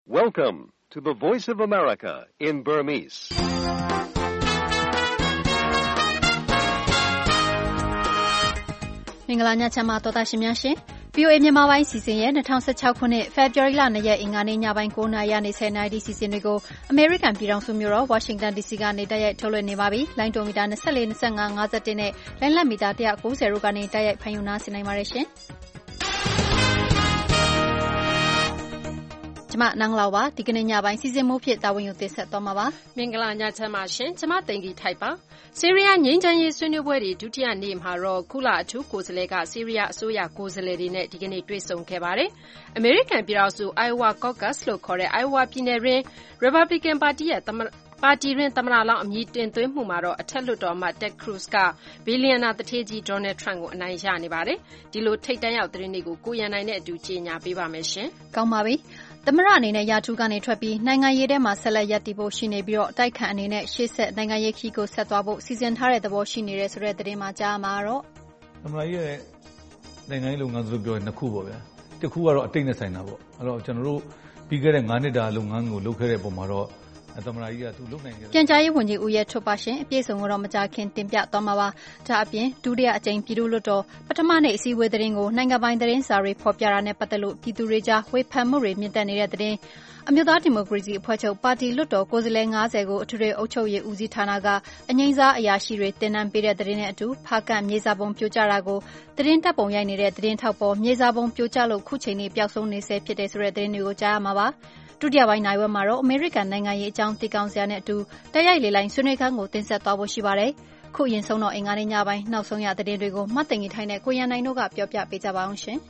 Welcome to the Voice of America in Burmese. ။မင်္ဂလာညချမ်းပါတော်သားရှင်များရှင်။ VOA မြန်မာပိုင်းစီစဉ်ရဲ့2016ခုနှစ် February လ2ရက်အင်္ဂါနေ့ညပိုင်း9:00နာရီကနေ10:00နာရီစီစဉ်တွေကို American ပြည်ထောင်စုမြို့တော် Washington DC ကနေတိုက်ရိုက်ထုတ်လွှင့်နေပါပြီ။လိုင်းတိုမီတာ24, 25, 51နဲ့လိုင်းလက်မီတာ190တို့ကနေတိုက်ရိုက်ဖန်ယူနာဆင်နိုင်ပါတယ်ရှင်။ကျမနန်းလောက်ပါဒီကနေ့ညပိုင်းစီစဉ်မှုဖြစ်တာဝန်ယူတင်ဆက်သွားမှာပါမင်္ဂလာညချမ်းပါရှင်ကျမသိင်္ဂီထိုက်ပါဆီးရီးယားငြိမ်းချမ်းရေးဆွေးနွေးပွဲတွေဒုတိယနေ့မှာတော့ကုလအထူးကိုယ်စားလှယ်ကဆီးရီးယားအစိုးရကိုယ်စားလှယ်တွေနဲ့ဒီကနေ့တွေ့ဆုံခဲ့ပါတယ်အမေရိကန်ပြည်ထောင်စု Iowa Caucus လို့ခေါ်တဲ့ Iowa ပြည်နယ်တွင် Republican ပါတီရဲ့ပါတီတွင်သမ္မတလောင်းအမည်တင်သွင်းမှုမှာတော့အထက်လွှတ်တော်အမတ် Ted Cruz ကဘီလီယံနာသူဌေးကြီး Donald Trump ကိုအနိုင်ရနေပါတယ်ဒီလိုထိပ်တန်းရောက်သတင်းတွေကိုကိုရန်နိုင်နဲ့အတူကြေညာပေးပါမယ်ရှင်ကောင်းပါပြီသမ္မတအနေနဲ့ရာထူးကနေထွက်ပြီးနိုင်ငံရေးထဲမှာဆက်လက်ရပ်တည်ဖို့ရှိနေပြီးတော့အတိုက်ခံအနေနဲ့ရှေ့ဆက်နိုင်ငံရေးခီးကိုဆက်သွားဖို့စီစဉ်ထားတဲ့သဘောရှိနေတယ်ဆိုတဲ့သတင်းမှာကြားမှာတော့သမ္မတကြီးရဲ့နိုင်ငံရေးလုပ်ငန်းဆိုပြောရင်နှစ်ခုပေါ့ဗျာတစ်ခုကတော့အတိတ်နဲ့ဆိုင်တာပေါ့အဲ့တော့ကျွန်တော်တို့ပြီးခဲ့တဲ့9နှစ်တာလုပ်ငန်းကိုလုပ်ခဲ့တဲ့ပုံမှာတော့သမ္မတကြီးကသူလုပ်နိုင်ခဲ့ပြန်ကြားရေးဝန်ကြီးဦးရဲထွတ်ပါရှင်အပြည့်စုံကိုတော့မကြာခင်တင်ပြသွားမှာပါဒါအပြင်ဒုတိယအကြိမ်ပြည်သူ့လွှတ်တော်ပထမနေ့အစည်းအဝေးသတင်းကိုနိုင်ငံပိုင်သတင်းစာတွေဖော်ပြတာနဲ့ပတ်သက်လို့ပြည်သူတွေကြားဝေဖန်မှုတွေမြင့်တက်နေတဲ့သတင်းအမျိုးသားဒီမိုကရေစီအဖွဲ့ချုပ်ပါတီလွှတ်တော်ကိုယ်စားလှယ်90ကိုအထွေထွေအုပ်ချုပ်ရေးဦးစီးဌာနကအငိမ့်စားအရာရှိတွေတင်နန်းပေးတဲ့သတင်းနဲ့အတူဖားကန့်မြေစာပုံပြိုကျတာကိုသတင်းတပ်ပုံရိုက်နေတဲ့သတင်းထောက်ပေါ်မြေစာပုံပြိုကျလို့ခုချိန်นี้ပျောက်ဆုံးနေဆဲဖြစ်တဲ့ဆိုတဲ့သတင်းတွေကိုကြားရမှာပါဒုတိယပိုင်းနိုင်ဝက်မှာတော့အမေရိကန်နိုင်ငံရေးအကြောင်းသိကောင်းစရာနဲ့အတူတိုက်ရိုက်လေလိုင်းဆွေးနွေးခန်းကိုတင်ဆက်သွားဖို့ရှိပါတယ်။ခုအရင်ဆုံးတော့အင်္ဂါနေ့ညပိုင်းနောက်ဆုံးရသတင်းတွေကိုမတ်တင်ကြီးထိုင်းနဲ့ကိုရန်နိုင်တို့ကပြောပြပေးကြပါအောင်ရှင်။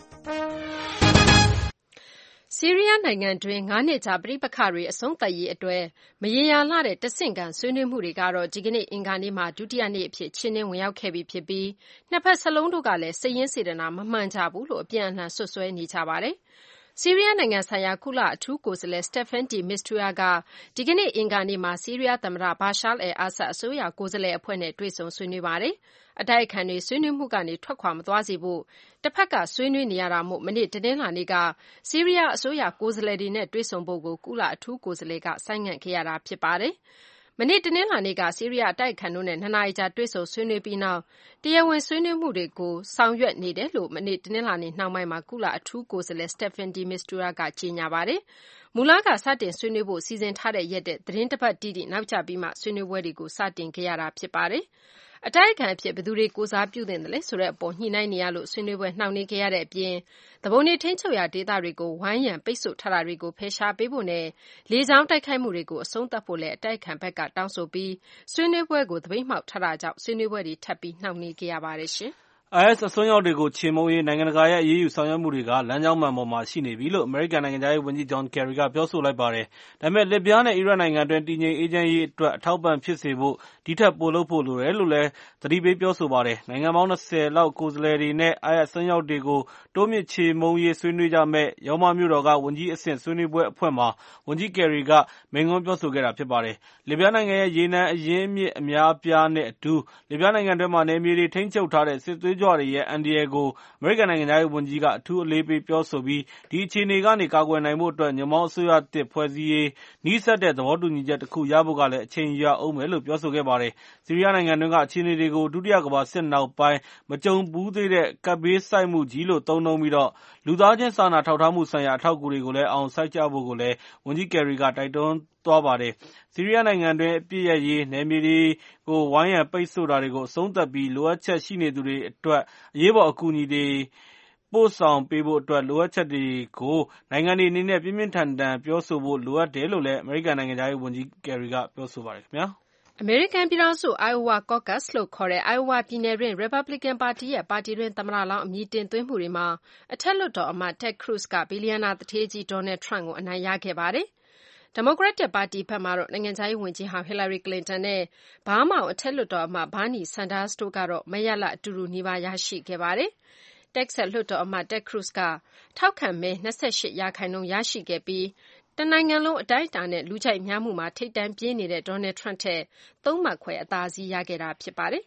ဆီးရီးယားနိုင်ငံတွင်း9နှစ်ကြာပဋိပက္ခတွေအဆုံးသတ်ရေးအတွက်မရေရာလှတဲ့တဆင့်ခံဆွေးနွေးမှုတွေကတော့ဒီကနေ့အင်္ဂါနေ့မှာဒုတိယနေ့အဖြစ်ချင်းနှင်းဝင်ရောက်ခဲ့ပြီဖြစ်ပြီးနှစ်ဖက်စလုံးတို့ကလည်းစိတ်ရင်းစေတနာမမှန်ကြဘူးလို့အပြန်အလှန်ဆွဆွဲနေကြပါတယ်။ဆီးရီးယားနိုင်ငံဆိုင်ရာကုလအထူးကိုယ်စားလှယ် Staffan de Mistura ကဒီကနေ့အင်္ဂါနေ့မှာဆီးရီးယားသမ္မတ Bashar al-Assad အစိုးရကိုယ်စားလှယ်အဖွဲ့နဲ့တွေ့ဆုံဆွေးနွေးပါတယ်။အတိုက်အခံတွေဆွေးနွေးမှုကနေထွက်ခွာမသွားစေဖို့တစ်ဖက်ကဆွေးနွေးနေရတာမို့မနေ့တနင်္လာနေ့ကဆီးရီးယားအစိုးရကိုယ်စားလှယ်တွေနဲ့တွေ့ဆုံဖို့ကိုကုလအထူးကိုယ်စားလှယ်ကဆိုင်းငံ့ခဲ့ရတာဖြစ်ပါတယ်။မနေ့တနင်္လာနေ့ကဆီးရီးယားအတိုက်အခံတို့နဲ့2နာရီကြာတွေ့ဆုံဆွေးနွေးပြီးနောက်တရားဝင်ဆွေးနွေးမှုတွေကိုဆောင်ရွက်နေတယ်လို့မနေ့တနင်္လာနေ့နှောင်းပိုင်းမှာကုလအထူးကိုယ်စားလှယ် Staffan de Mistura ကကြေညာပါတယ်။မူလကစတင်ဆွေးနွေးဖို့စီစဉ်ထားတဲ့ရက်တဲ့သတင်းတစ်ပတ်တိတိနောက်ကျပြီးမှဆွေးနွေးပွဲတွေကိုစတင်ခဲ့ရတာဖြစ်ပါတယ်။အတိုက်အခံအဖြစ်ဘယ်သူတွေကိုစားပြုသင့်တယ်လဲဆိုတဲ့အပေါ်ညှိနှိုင်းနေရလို့ဆွေးနွေးပွဲနှောင့်နှေးခဲ့ရတဲ့အပြင်တပုံနေထိန်းချုပ်ရာဒေသတွေကိုဝိုင်းရံပိတ်ဆို့ထားတာတွေကိုဖယ်ရှားပေးဖို့နဲ့လေကြောင်းတိုက်ခိုက်မှုတွေကိုအဆုံးသတ်ဖို့လည်းအတိုက်အခံဘက်ကတောင်းဆိုပြီးဆွေးနွေးပွဲကိုသပိတ်မှောက်ထားတာကြောင့်ဆွေးနွေးပွဲတွေထပ်ပြီးနှောင့်နှေးခဲ့ရပါတယ်ရှင်။ IS အစွန်းရောက်တွေကိုချေမှုန်းရေးနိုင်ငံတကာရဲ့အရေးယူဆောင်ရွက်မှုတွေကလမ်းကြောင်းမှန်ပေါ်မှာရှိနေပြီလို့အမေရိကန်နိုင်ငံခြားရေးဝန်ကြီး John Kerry ကပြောဆိုလိုက်ပါတယ်။ဒါပေမဲ့လစ်ဗျားနဲ့အီရတ်နိုင်ငံတွင်းတည်ငြိမ်အေးချမ်းရေးအတွက်အထောက်အပံ့ဖြစ်စေဖို့ဒီထက်ပိုလုပ်ဖို့လိုတယ်လို့လည်းသတိပေးပြောဆိုပါတယ်။နိုင်ငံပေါင်း20လောက်ကိုယ်စားလှယ်တွေနဲ့ IS အစွန်းရောက်တွေကိုတိုးမြင့်ချေမှုန်းရေးဆွေးနွေးကြမယ့်ရောမမြို့တော်ကဝန်ကြီးအဆင့်ဆွေးနွေးပွဲအဖွဲ့မှာဝန်ကြီး Kerry ကမိန့်ခွန်းပြောဆိုခဲ့တာဖြစ်ပါတယ်။လစ်ဗျားနိုင်ငံရဲ့ရေနံအရင်းအမြစ်အများအပြားနဲ့အတူလစ်ဗျားနိုင်ငံတွင်းမှာနယ်မြေတွေထိန်းချုပ်ထားတဲ့စစ်သွေးကြွတွေရဲ့အန္တရာယ်ကိုအမေရိကန်နိုင်ငံခြားရေးဝန်ကြီးကအထူးအလေးပေးပြောဆိုပြီးဒီအခြေအနေကနေကာကွယ်နိုင်ဖို့အတွက်ညွန့်ပေါင်းအစိုးရသစ်ဖွဲ့စည်းရေးနီးစပ်တဲ့သဘောတူညီချက်တစ်ခုရဖို့ကလည်းအချိန်ယူရအောင်မယ်လို့ပြောဆိုခဲ့ပါတယ်။ဆီးရီးယားနိုင်ငံတွင်းကအခြေအနေတွေကိုဒုတိယကမ္ဘာစစ်နောက်ပိုင်းမကြုံဘူးသေးတဲ့ကပ်ဘေးဆိုက်မှုကြီးလို့သုံးနှုန်းပြီးလူသားချင်းစာနာထောက်ထားမှုဆိုင်ရာအထောက်အကူတွေကိုလည်းအောင်စိုက်ကြဖို့ကိုလည်းဝန်ကြီး Kerry ကတိုက်တွန်းသွားပါတယ်။ဆီးရီးယားနိုင်ငံတွင်းအပစ်ရပ်ရေးနယ်မြေတွေကိုဝိုင်းရံပိတ်ဆို့တာတွေကိုအဆုံးသတ်ပြီးလိုအပ်ချက်ရှိနေသူတွေအတွက်အရေးပေါ်အကူအညီတွေပို့ဆောင်ပေးဖို့အတွက်လိုအပ်ချက်တွေကိုနိုင်ငံတွေအနေနဲ့ပြင်းပြင်းထန်ထန်ပြောဆိုဖို့လိုအပ်တယ်လို့လည်းအမေရိကန်နိုင်ငံခြားရေးဝန်ကြီး Kerry ကပြောဆိုပါတယ်ခင်ဗျာ။အမေရိကန်ပြည်ထောင်စု Iowa Caucus လို့ခေါ်တဲ့ Iowa ပြည်နယ်တွင် Republican ပါတီရဲ့ပါတီတွင်သမ္မတလောင်းအမည်တင်သွင်းမှုတွေမှာအထက်လွှတ်တော်အမတ် Ted Cruz ကဘီလီယံနာသူဌေးကြီး Donald Trump ကိုအနိုင်ရခဲ့ပါတယ်။ဒီမိုကရက်တစ်ပါတီဘက်မှာတော့နိုင်ငံခြားရေးဝန်ကြီးဟောင်း Hillary Clinton နဲ့ဘားမောင်အထက်လွှတ်တော်အမတ် Bernie Sanders တို့ကတော့မဲရလဒ်အတူတူနီးပါးရရှိခဲ့ပါတယ်။ Texas လွှတ်တော်အမတ် Ted Cruz ကထောက်ခံမဲ28%ရရှိခဲ့ပြီးတနိုင်ငံလုံးအတိုင်းအတာနဲ့လူကြိုက်များမှုမှာထိပ်တန်းပြေးနေတဲ့ Donald Trump ထက်3 မှတ်ခွဲအသာစီးရခဲ့တာဖြစ်ပါတယ်။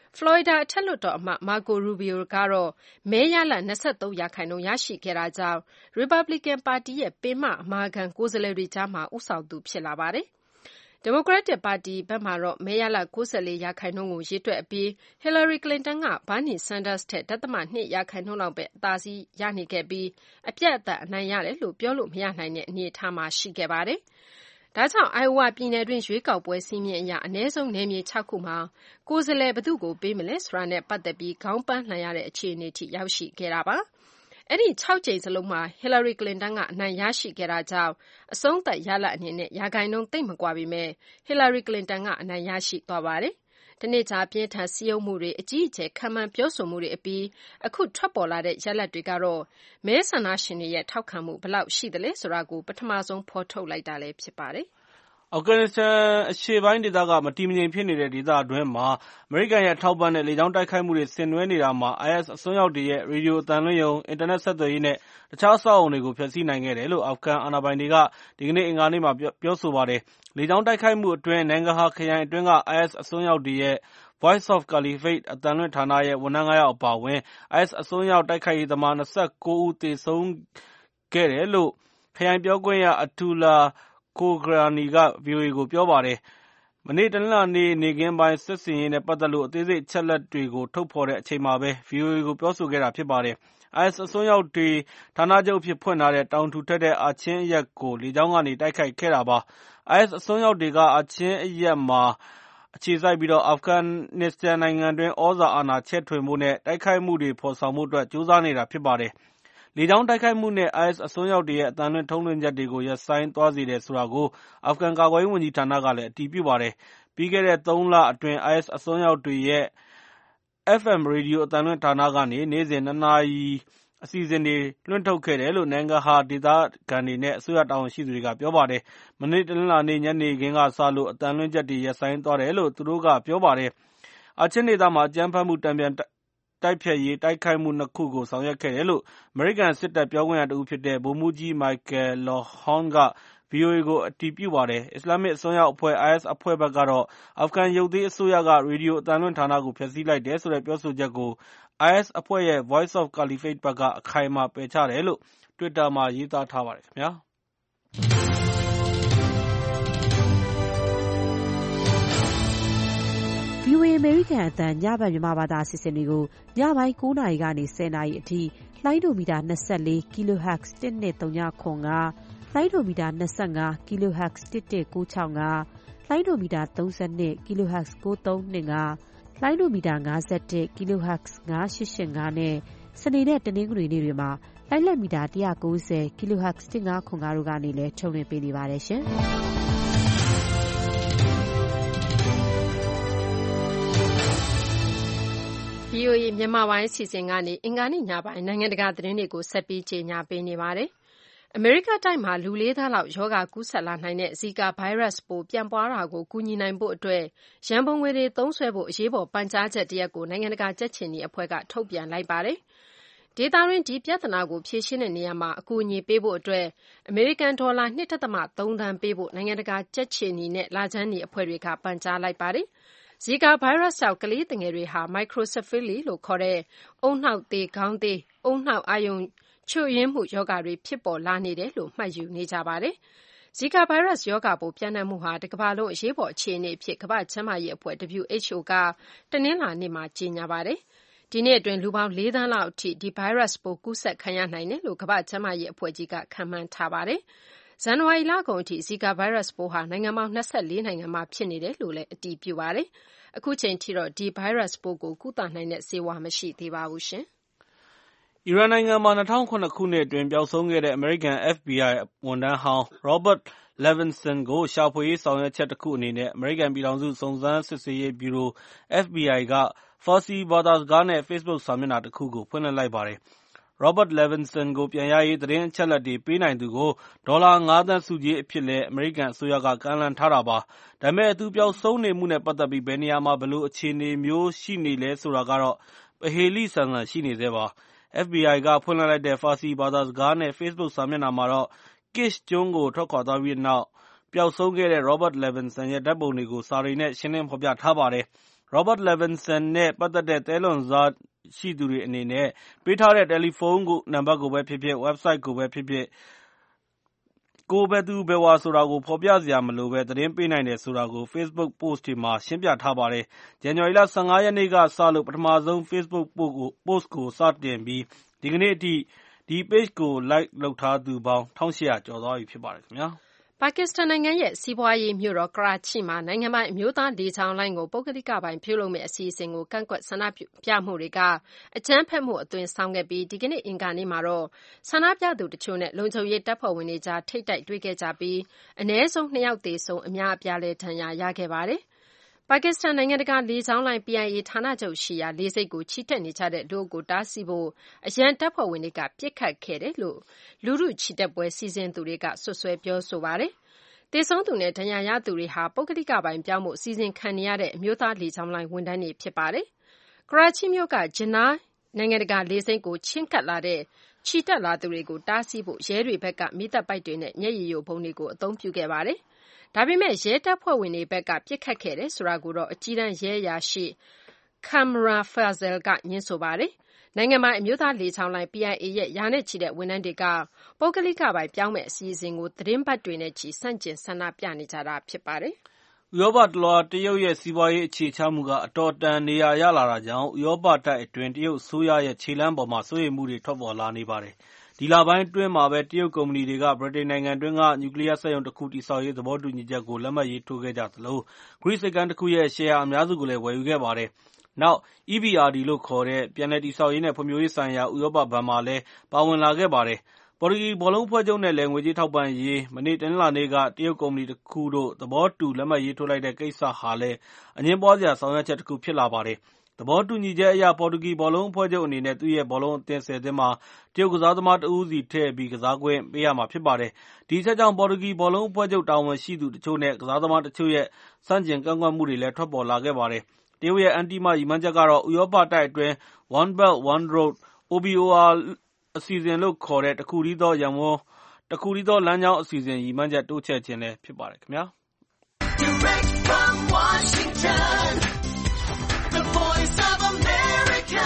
ဖလော်ရီဒါအထက်လွှတ်တော်အမတ် Marco Rubio ကတော့မဲရလဒ် 23% ရရှိခဲ့တာကြောင့် ရီပတ်ဘလီကန်ပါတီရဲ့ပင်မအမာခံကိုယ်စားလှယ်တွေကြားမှာဦးဆောင်သူဖြစ်လာပါတယ်။ ဒီမိုကရက်တစ်ပါတီဘက်မှာတော့မဲရလဒ် 94% ကိုရေတွက်အပြီး Hillary Clinton က Bernie Sanders ထက် 0.2% လောက်ပဲအသာစီးရနေခဲ့ပြီး အပြတ်အသတ်အနိုင်ရတယ်လို့ပြောလို့မရနိုင်တဲ့အနေအထားမှာရှိခဲ့ပါတယ်။ ဒါကြောင့် Iowa ပြည်နယ်တွင်းရွေးကောက်ပွဲစည်းမျဉ်းအရ အနည်းဆုံးနယ်မြေ 6 ခုမှာကိုယ်စားလှယ်ဘယ်သူ့ကိုပေးမလဲဆိုတာနဲ့ပတ်သက်ပြီးခေါင်းပန်းလှန်ရတဲ့အခြေအနေထိရောက်ရှိခဲ့တာပါ။ အဲဒီ 6 ကြိမ်စလုံးမှာ Hillary Clinton ကအနိုင်ရရှိခဲ့တာကြောင့် အဆုံးသတ်ရလဒ်အနေနဲ့ရာခိုင်နှုန်းသိပ်မကွာပေမဲ့ Hillary Clinton ကအနိုင်ရရှိသွားပါတယ်။ တနေ့ကြာအပြင်းအထန်စည်းရုံးမှုတွေအကြီးအကျယ်ခန့်မှန်းပြောဆိုမှုတွေအပြီးအခုထွက်ပေါ်လာတဲ့ရလဒ်တွေကတော့မဲဆန္ဒရှင်တွေရဲ့ထောက်ခံမှုဘယ်လောက်ရှိသလဲဆိုတာကိုပထမဆုံးဖော်ထုတ်လိုက်တာလည်းဖြစ်ပါတယ်။အာဖဂန်နစ္စတန်အရှေ့ပိုင်းဒေသကမတည်မငြိမ်ဖြစ်နေတဲ့ဒေသတွင်းမှာအမေရိကန်ရဲ့ထောက်ပံ့တဲ့လေကြောင်းတိုက်ခိုက်မှုတွေဆင်နွှဲနေတာမှာ IS အစွန်းရောက်တွေရဲ့ရေဒီယိုအသံလွှင့်ရုံ၊အင်တာနက်ဆက်သွယ်ရေးနဲ့တခြားအဆောက်အအုံတွေကိုဖျက်ဆီးနိုင်ခဲ့တယ်လို့အာဖဂန်အာဏာပိုင်တွေကဒီကနေ့အင်္ဂါနေ့မှာပြောဆိုပါတယ်။လေကြောင်းတိုက်ခိုက်မှုအတွင်းNangarhar ခရိုင်အတွင်းက IS အစွန်းရောက်တွေရဲ့ Voice of Caliphate အသံလွှင့်ဌာနရဲ့ဝန်ထမ်း 5 ယောက်အပါအဝင်IS အစွန်းရောက်တိုက်ခိုက်ရေးသမား 29 ဦးသေဆုံးခဲ့တယ်လို့ ခရိုင်ပြောခွင့်ရ Atullah Khoghrani က VOA ကိုပြောပါတယ်။ မနေ့တနင်္လာနေ့နေ့ခင်းပိုင်းစစ်ဆင်ရေးနဲ့ပတ်သက်လို့အသေးစိတ်အချက်အလက်တွေကိုထုတ်ဖော်တဲ့အချိန်မှာပဲ VOA ကိုပြောဆိုခဲ့တာဖြစ်ပါတယ်။ IS အစွန်းရောက်တွေဌာနချုပ်အဖြစ်ဖွင့်ထားတဲ့တောင်ထူထပ်တဲ့အာချင်းအရပ်ကိုလေကြောင်းကနေတိုက်ခိုက်ခဲ့တာပါ။ IS အစွန်းရောက်တွေကအာချင်းအရပ်မှာအခြေစိုက်ပြီးအာဖဂန်နစ္စတန်နိုင်ငံတွင်းသြဇာအာဏာချဲ့ထွင်ဖို့နဲ့တိုက်ခိုက်မှုတွေဖော်ဆောင်ဖို့အတွက်ကြိုးစားနေတာဖြစ်ပါတယ်။လေကြောင်းတိုက်ခိုက်မှုနဲ့IS အစွန်းရောက်တွေရဲ့အသံလွှင့်ထုတ်လွှင့်ချက်တွေကိုရပ်ဆိုင်းသွားစေတယ်ဆိုတာကိုအာဖဂန်ကာကွယ်ရေးဝန်ကြီးဌာနကလည်းအတည်ပြုပါတယ်။ပြီးခဲ့တဲ့ 3 လအတွင်းIS အစွန်းရောက်တွေရဲ့ FM ရေဒီယိုအသံလွှင့်ဌာနကနေနေ့စဉ် 2 နာရီအစီအစဉ်တွေလွှင့်ထုတ်ခဲ့တယ်လို့Nangarhar ဒေသခံတွေနဲ့အစိုးရတာဝန်ရှိသူတွေကပြောပါတယ်။မနေ့တနင်္လာနေ့ညနေခင်းကစလို့အသံလွှင့်ချက်တွေရပ်ဆိုင်းသွားတယ်လို့သူတို့ကပြောပါတယ်။အာချင်းဒေသမှာအကြမ်းဖက်မှုတန်ပြန်တိုက်ဖျက်ရေးတိုက်ခိုက်မှု 2 ခုကိုဆောင်ရွက်ခဲ့တယ်လို့အမေရိကန်စစ်တပ်ပြောခွင့်ရတဦးဖြစ်တဲ့ဗိုလ်မှူးကြီး Michael Lohorn က VOA ကိုအတည်ပြုပါတယ်။ အစ္စလာမစ်အစွန်းရောက်အဖွဲ့IS အဖွဲ့ဘက်ကတော့အာဖဂန်ရုပ်သေးအစိုးရကရေဒီယိုအသံလွှင့်ဌာနကိုဖျက်ဆီးလိုက်တယ်ဆိုတဲ့ပြောဆိုချက်ကို IS အဖွဲ့ရဲ့ Voice of Caliphate ဘက်က အခိုင်အမာပယ်ချတယ်လို့ Twitter မှာရေးသားထားပါတယ်ခင်ဗျာ။ VOA အမေရိကန်အသံညဘက်မြန်မာဘာသာအစီအစဉ်တွေကိုညပိုင်း 9 နာရီကနေ 10 နာရီအထိလိုင်းဒိုမီတာ 24 kHz 12395, လိုင်းဒိုမီတာ 25 kHz 11965, လိုင်းဒိုမီတာ 32 kHz 9325, လိုင်းဒိုမီတာ 51 kHz 9885နဲ့စနေနဲ့တနင်္ဂနွေနေ့တွေမှာလိုင်းလက်မီတာ190 kHz 1505တို့ကနေလည်းထုတ်လွှင့်ပေးနေပါတယ်ရှင်။ VOA မြန်မာပိုင်းအစီအစဉ်ကနေအင်္ဂါနေ့ညပိုင်းနိုင်ငံတကာသတင်းတွေကိုဆက်ပြီးကြေညာပေးနေပါတယ်။အမေရိကတိုက်မှာလူ 4 သန်းလောက်ရောဂါကူးစက်လာနိုင်တဲ့ဇီကာဗိုင်းရပ်စ်ပိုးပြန့်ပွားတာကိုကူညီနိုင်ဖို့အတွက်ရန်ပုံငွေတွေသုံးစွဲဖို့အရေးပေါ်ပန်ကြားချက်တရပ်ကိုနိုင်ငံတကာကြက်ခြေနီအဖွဲ့ကထုတ်ပြန်လိုက်ပါတယ်။ဒေသတွင်းဒီပြဿနာကိုဖြေရှင်းတဲ့နေရာမှာအကူအညီပေးဖို့အတွက်အမေရိကန်ဒေါ်လာ 2.3 သန်းပေးဖို့နိုင်ငံတကာကြက်ခြေနီနဲ့လခြမ်းနီအဖွဲ့တွေကပန်ကြားလိုက်ပါတယ်။ဇီကာဗိုင်းရပ်စ်ကြောင့်ကလေးသူငယ်တွေဟာ microcephaly လို့ခေါ်တဲ့ဦးနှောက်သေခေါင်းသေးဦးနှောက်အာရုံချို့ယွင်းမှုရောဂါတွေဖြစ်ပေါ်လာနေတယ်လို့မှတ်ယူနေကြပါတယ်။ဇီကာဗိုင်းရပ်စ်ရောဂါပိုးပျံ့နှံ့မှုဟာတကမ္ဘာလုံးအရေးပေါ်အခြေအနေအဖြစ်ကမ္ဘာ့ကျန်းမာရေးအဖွဲ့ WHO ကတနင်္လာနေ့မှာကြေညာပါတယ်။ဒီနှစ်အတွင်းလူပေါင်း 4 သန်းလောက်အထိဒီဗိုင်းရပ်စ်ပိုးကူးစက်ခံရနိုင်တယ်လို့ကမ္ဘာ့ကျန်းမာရေးအဖွဲ့ကြီးကခန့်မှန်းထားပါတယ်။ဇန်နဝါရီလကုန်အထိဇီကာဗိုင်းရပ်စ်ပိုးဟာနိုင်ငံပေါင်း 24 နိုင်ငံမှာဖြစ်နေတယ်လို့လည်းအတည်ပြုပါတယ်။အခုချိန်ထိတော့ဒီဗိုင်းရပ်စ်ပိုးကိုကုသနိုင်တဲ့ဆေးဝါးမရှိသေးပါဘူး။အီရန်နိုင်ငံမှာ2007 ခုနှစ်အတွင်းပျောက်ဆုံးခဲ့တဲ့အမေရိကန် FBI ဝန်ထမ်းဟောင်း Robert Levinson ကိုရှာဖွေရေးဆောင်ရွက်ချက်တခုအနေနဲ့အမေရိကန်ပြည်ထောင်စုစုံစမ်းစစ်ဆေးရေးဗျူရို FBI က Farsi ဘာသာစကားနဲ့ Facebook စာမျက်နှာတခုကိုဖွင့်လှစ်လိုက်ပါတယ်။ Robert Levinson ကိုပြန်ရရေးသတင်းအချက်အလက်တွေပေးနိုင်သူကိုဒေါ်လာ 5 သန်းဆုကြေးအဖြစ်လည်းအမေရိကန်အစိုးရကကမ်းလှမ်းထားတာပါ။ဒါပေမဲ့သူပျောက်ဆုံးနေမှုနဲ့ပတ်သက်ပြီးဘယ်နေရာမှာဘယ်လိုအခြေအနေမျိုးရှိနေလဲဆိုတာကတော့ပဟေဠိဆန်ဆန်ရှိနေဆဲပါ။ FBI ကဖွင့်လှစ်လိုက်တဲ့ Farsi ဘာသာစကားနဲ့ Facebook စာမျက်နှာမှာတော့ Kish ကျွန်းကိုထွက်ခွာသွားပြီးတဲ့နောက်ပျောက်ဆုံးခဲ့တဲ့ Robert Levinson ရဲ့ဓာတ်ပုံတွေကိုစာတွေနဲ့ရှင်းလင်းဖော်ပြထားပါတယ်။ Robert Levinson နဲ့ပတ်သက်တဲ့သဲလွန်စားရှိသူတွေအနေနဲ့ပေးထားတဲ့တယ်လီဖုန်းနံပါတ်ကိုပဲဖြစ်ဖြစ် website ကိုပဲဖြစ်ဖြစ်ကိုဘယ်သူဘယ်ဝါဆိုတာကိုဖော်ပြစရာမလိုဘဲသတင်းပေးနိုင်တယ်ဆိုတာကို Facebook post တွေမှာရှင်းပြထားပါတယ်။ ဇန်နဝါရီလ 15 ရက်နေ့ကစလို့ပထမဆုံး Facebook post ကိုစတင်ပြီးဒီကနေ့အထိဒီ page ကို like လုပ်ထားသူပေါင်း 1,800 ကျော်သွားပြီဖြစ်ပါတယ်ခင်ဗျာ။ပါကစ္စတန်နိုင်ငံရဲ့စီးပွားရေးမြို့တော်ကရာချိမှာနိုင်ငံပိုင်အမျိုးသားလေကြောင်းလိုင်းကိုပုဂ္ဂလိကပိုင်ပြုလုပ်မယ့်အစီအစဉ်ကိုကန့်ကွက်ဆန္ဒပြမှုတွေကအကြမ်းဖက်မှုအသွင်ဆောင်ခဲ့ပြီးဒီကနေ့အင်္ဂါနေ့မှာတော့ဆန္ဒပြသူတချို့နဲ့လုံခြုံရေးတပ်ဖွဲ့ဝင်တွေကြားထိပ်တိုက်တွေ့ခဲ့ကြပြီးအနည်းဆုံး 2 ယောက်သေဆုံးအများအပြားလည်းဒဏ်ရာရခဲ့ပါတယ်။ပါကစ္စတန်နိုင်ငံတကာလေကြောင်းလိုင်း PIA ဌာနချုပ်ရှိရာလေဆိပ်ကိုချီတက်နေကြတဲ့လူအုပ်ကိုတားဆီးဖို့အရန်တပ်ဖွဲ့ဝင်တွေကပစ်ခတ်ခဲ့တယ်လို့လူထုချီတက်ပွဲစီစဉ်သူတွေကစွပ်စွဲပြောဆိုပါတယ်။သေဆုံးသူနဲ့ဒဏ်ရာရသူတွေဟာပုဂ္ဂလိကပိုင်ပြောင်းဖို့စီစဉ်ခံနေရတဲ့အမျိုးသားလေကြောင်းလိုင်းဝန်ထမ်းတွေဖြစ်ပါတယ်။ကရာချိမြို့ကဂျနားနိုင်ငံတကာလေဆိပ်ကိုချဉ်းကပ်လာတဲ့ချီတက်လာသူတွေကိုတားဆီးဖို့ရဲတွေဘက်ကမီးသတ်ပိုက်တွေနဲ့မျက်ရည်ယိုဗုံးတွေကိုအသုံးပြုခဲ့ပါတယ်။ဒါပေမဲ့ရဲတပ်ဖွဲ့ဝင်တွေဘက်ကပစ်ခတ်ခဲ့တယ်ဆိုတာကိုတော့အကြီးတန်းရဲအရာရှိ Kamran Fazil ကငြင်းဆိုပါတယ်။နိုင်ငံပိုင်အမျိုးသားလေကြောင်းလိုင်း PIA ရဲ့ရာနဲ့ချီတဲ့ဝန်ထမ်းတွေကပုဂ္ဂလိကပိုင်ပြောင်းမယ့်အစီအစဉ်ကိုသီတင်းပတ်တွေနဲ့ချီဆန့်ကျင်ဆန္ဒပြနေကြတာဖြစ်ပါတယ်။ဥရောပတလွှားတရုတ်ရဲ့စီးပွားရေးအခြေချမှုကအတော်တန်နေရာရလာတာကြောင့်ဥရောပတိုက်အတွင်းတရုတ်အစိုးရရဲ့ခြေလှမ်းပေါ်မှာစိုးရိမ်မှုတွေထွက်ပေါ်လာနေပါတယ်။ဒီလပိုင်းအတွင်းမှာပဲတရုတ်ကုမ္ပဏီတွေကဗြိတိန်နိုင်ငံအတွင်းကနျူကလီးယားစက်ရုံတခုတည်ဆောက်ရေးသဘောတူညီချက်ကိုလက်မှတ်ရေးထိုးခဲ့ကြသလိုဂရိဆိပ်ကမ်းတခုရဲ့ရှယ်ယာအများစုကိုလည်းဝယ်ယူခဲ့ပါတယ်။နောက် EBRD လို့ခေါ်တဲ့ပြန်လည်တည်ဆောက်ရေးနဲ့ဖွံ့ဖြိုးရေးဆိုင်ရာဥရောပဘဏ်မှာလည်းပါဝင်လာခဲ့ပါတယ်။ပေါ်တူဂီဘောလုံးအဖွဲ့ချုပ်နဲ့လည်းငွေကြေးထောက်ပံ့ရေးမနေ့တနင်္လာနေ့ကတရုတ်ကုမ္ပဏီတခုတို့သဘောတူလက်မှတ်ရေးထိုးလိုက်တဲ့ကိစ္စဟာလည်းအငြင်းပွားစရာဆောင်ရွက်ချက်တခုဖြစ်လာပါတယ်။သဘောတူညီချက်အရပေါ်တူဂီဘောလုံးအဖွဲ့ချုပ်အနေနဲ့သူ့ရဲ့ဘောလုံးအသင်း10သင်းမှာတရုတ်ကစားသမားတဦးစီထည့်ပြီးကစားခွင့်ပေးရမှာဖြစ်ပါတယ်။ဒီအချက်ကြောင့်ပေါ်တူဂီဘောလုံးအဖွဲ့ချုပ်တာဝန်ရှိသူတချို့နဲ့ကစားသမားတချို့ရဲ့ဆန့်ကျင်ကန့်ကွက်မှုတွေလည်းထွက်ပေါ်လာခဲ့ပါတယ်။တရုတ်ရဲ့အန်တီမရည်မှန်းချက်ကတော့ဥရောပတိုက်အတွင်း One Belt One Road OBOR အစီအစဉ်လို့ခေါ်တဲ့တခုတည်းသောလမ်းကြောင်းအစီအစဉ်ရည်မှန်းချက်တိုးချဲ့ခြင်းလည်းဖြစ်ပါတယ်ခင်ဗျာ။ Direct from Washington, the voice of America,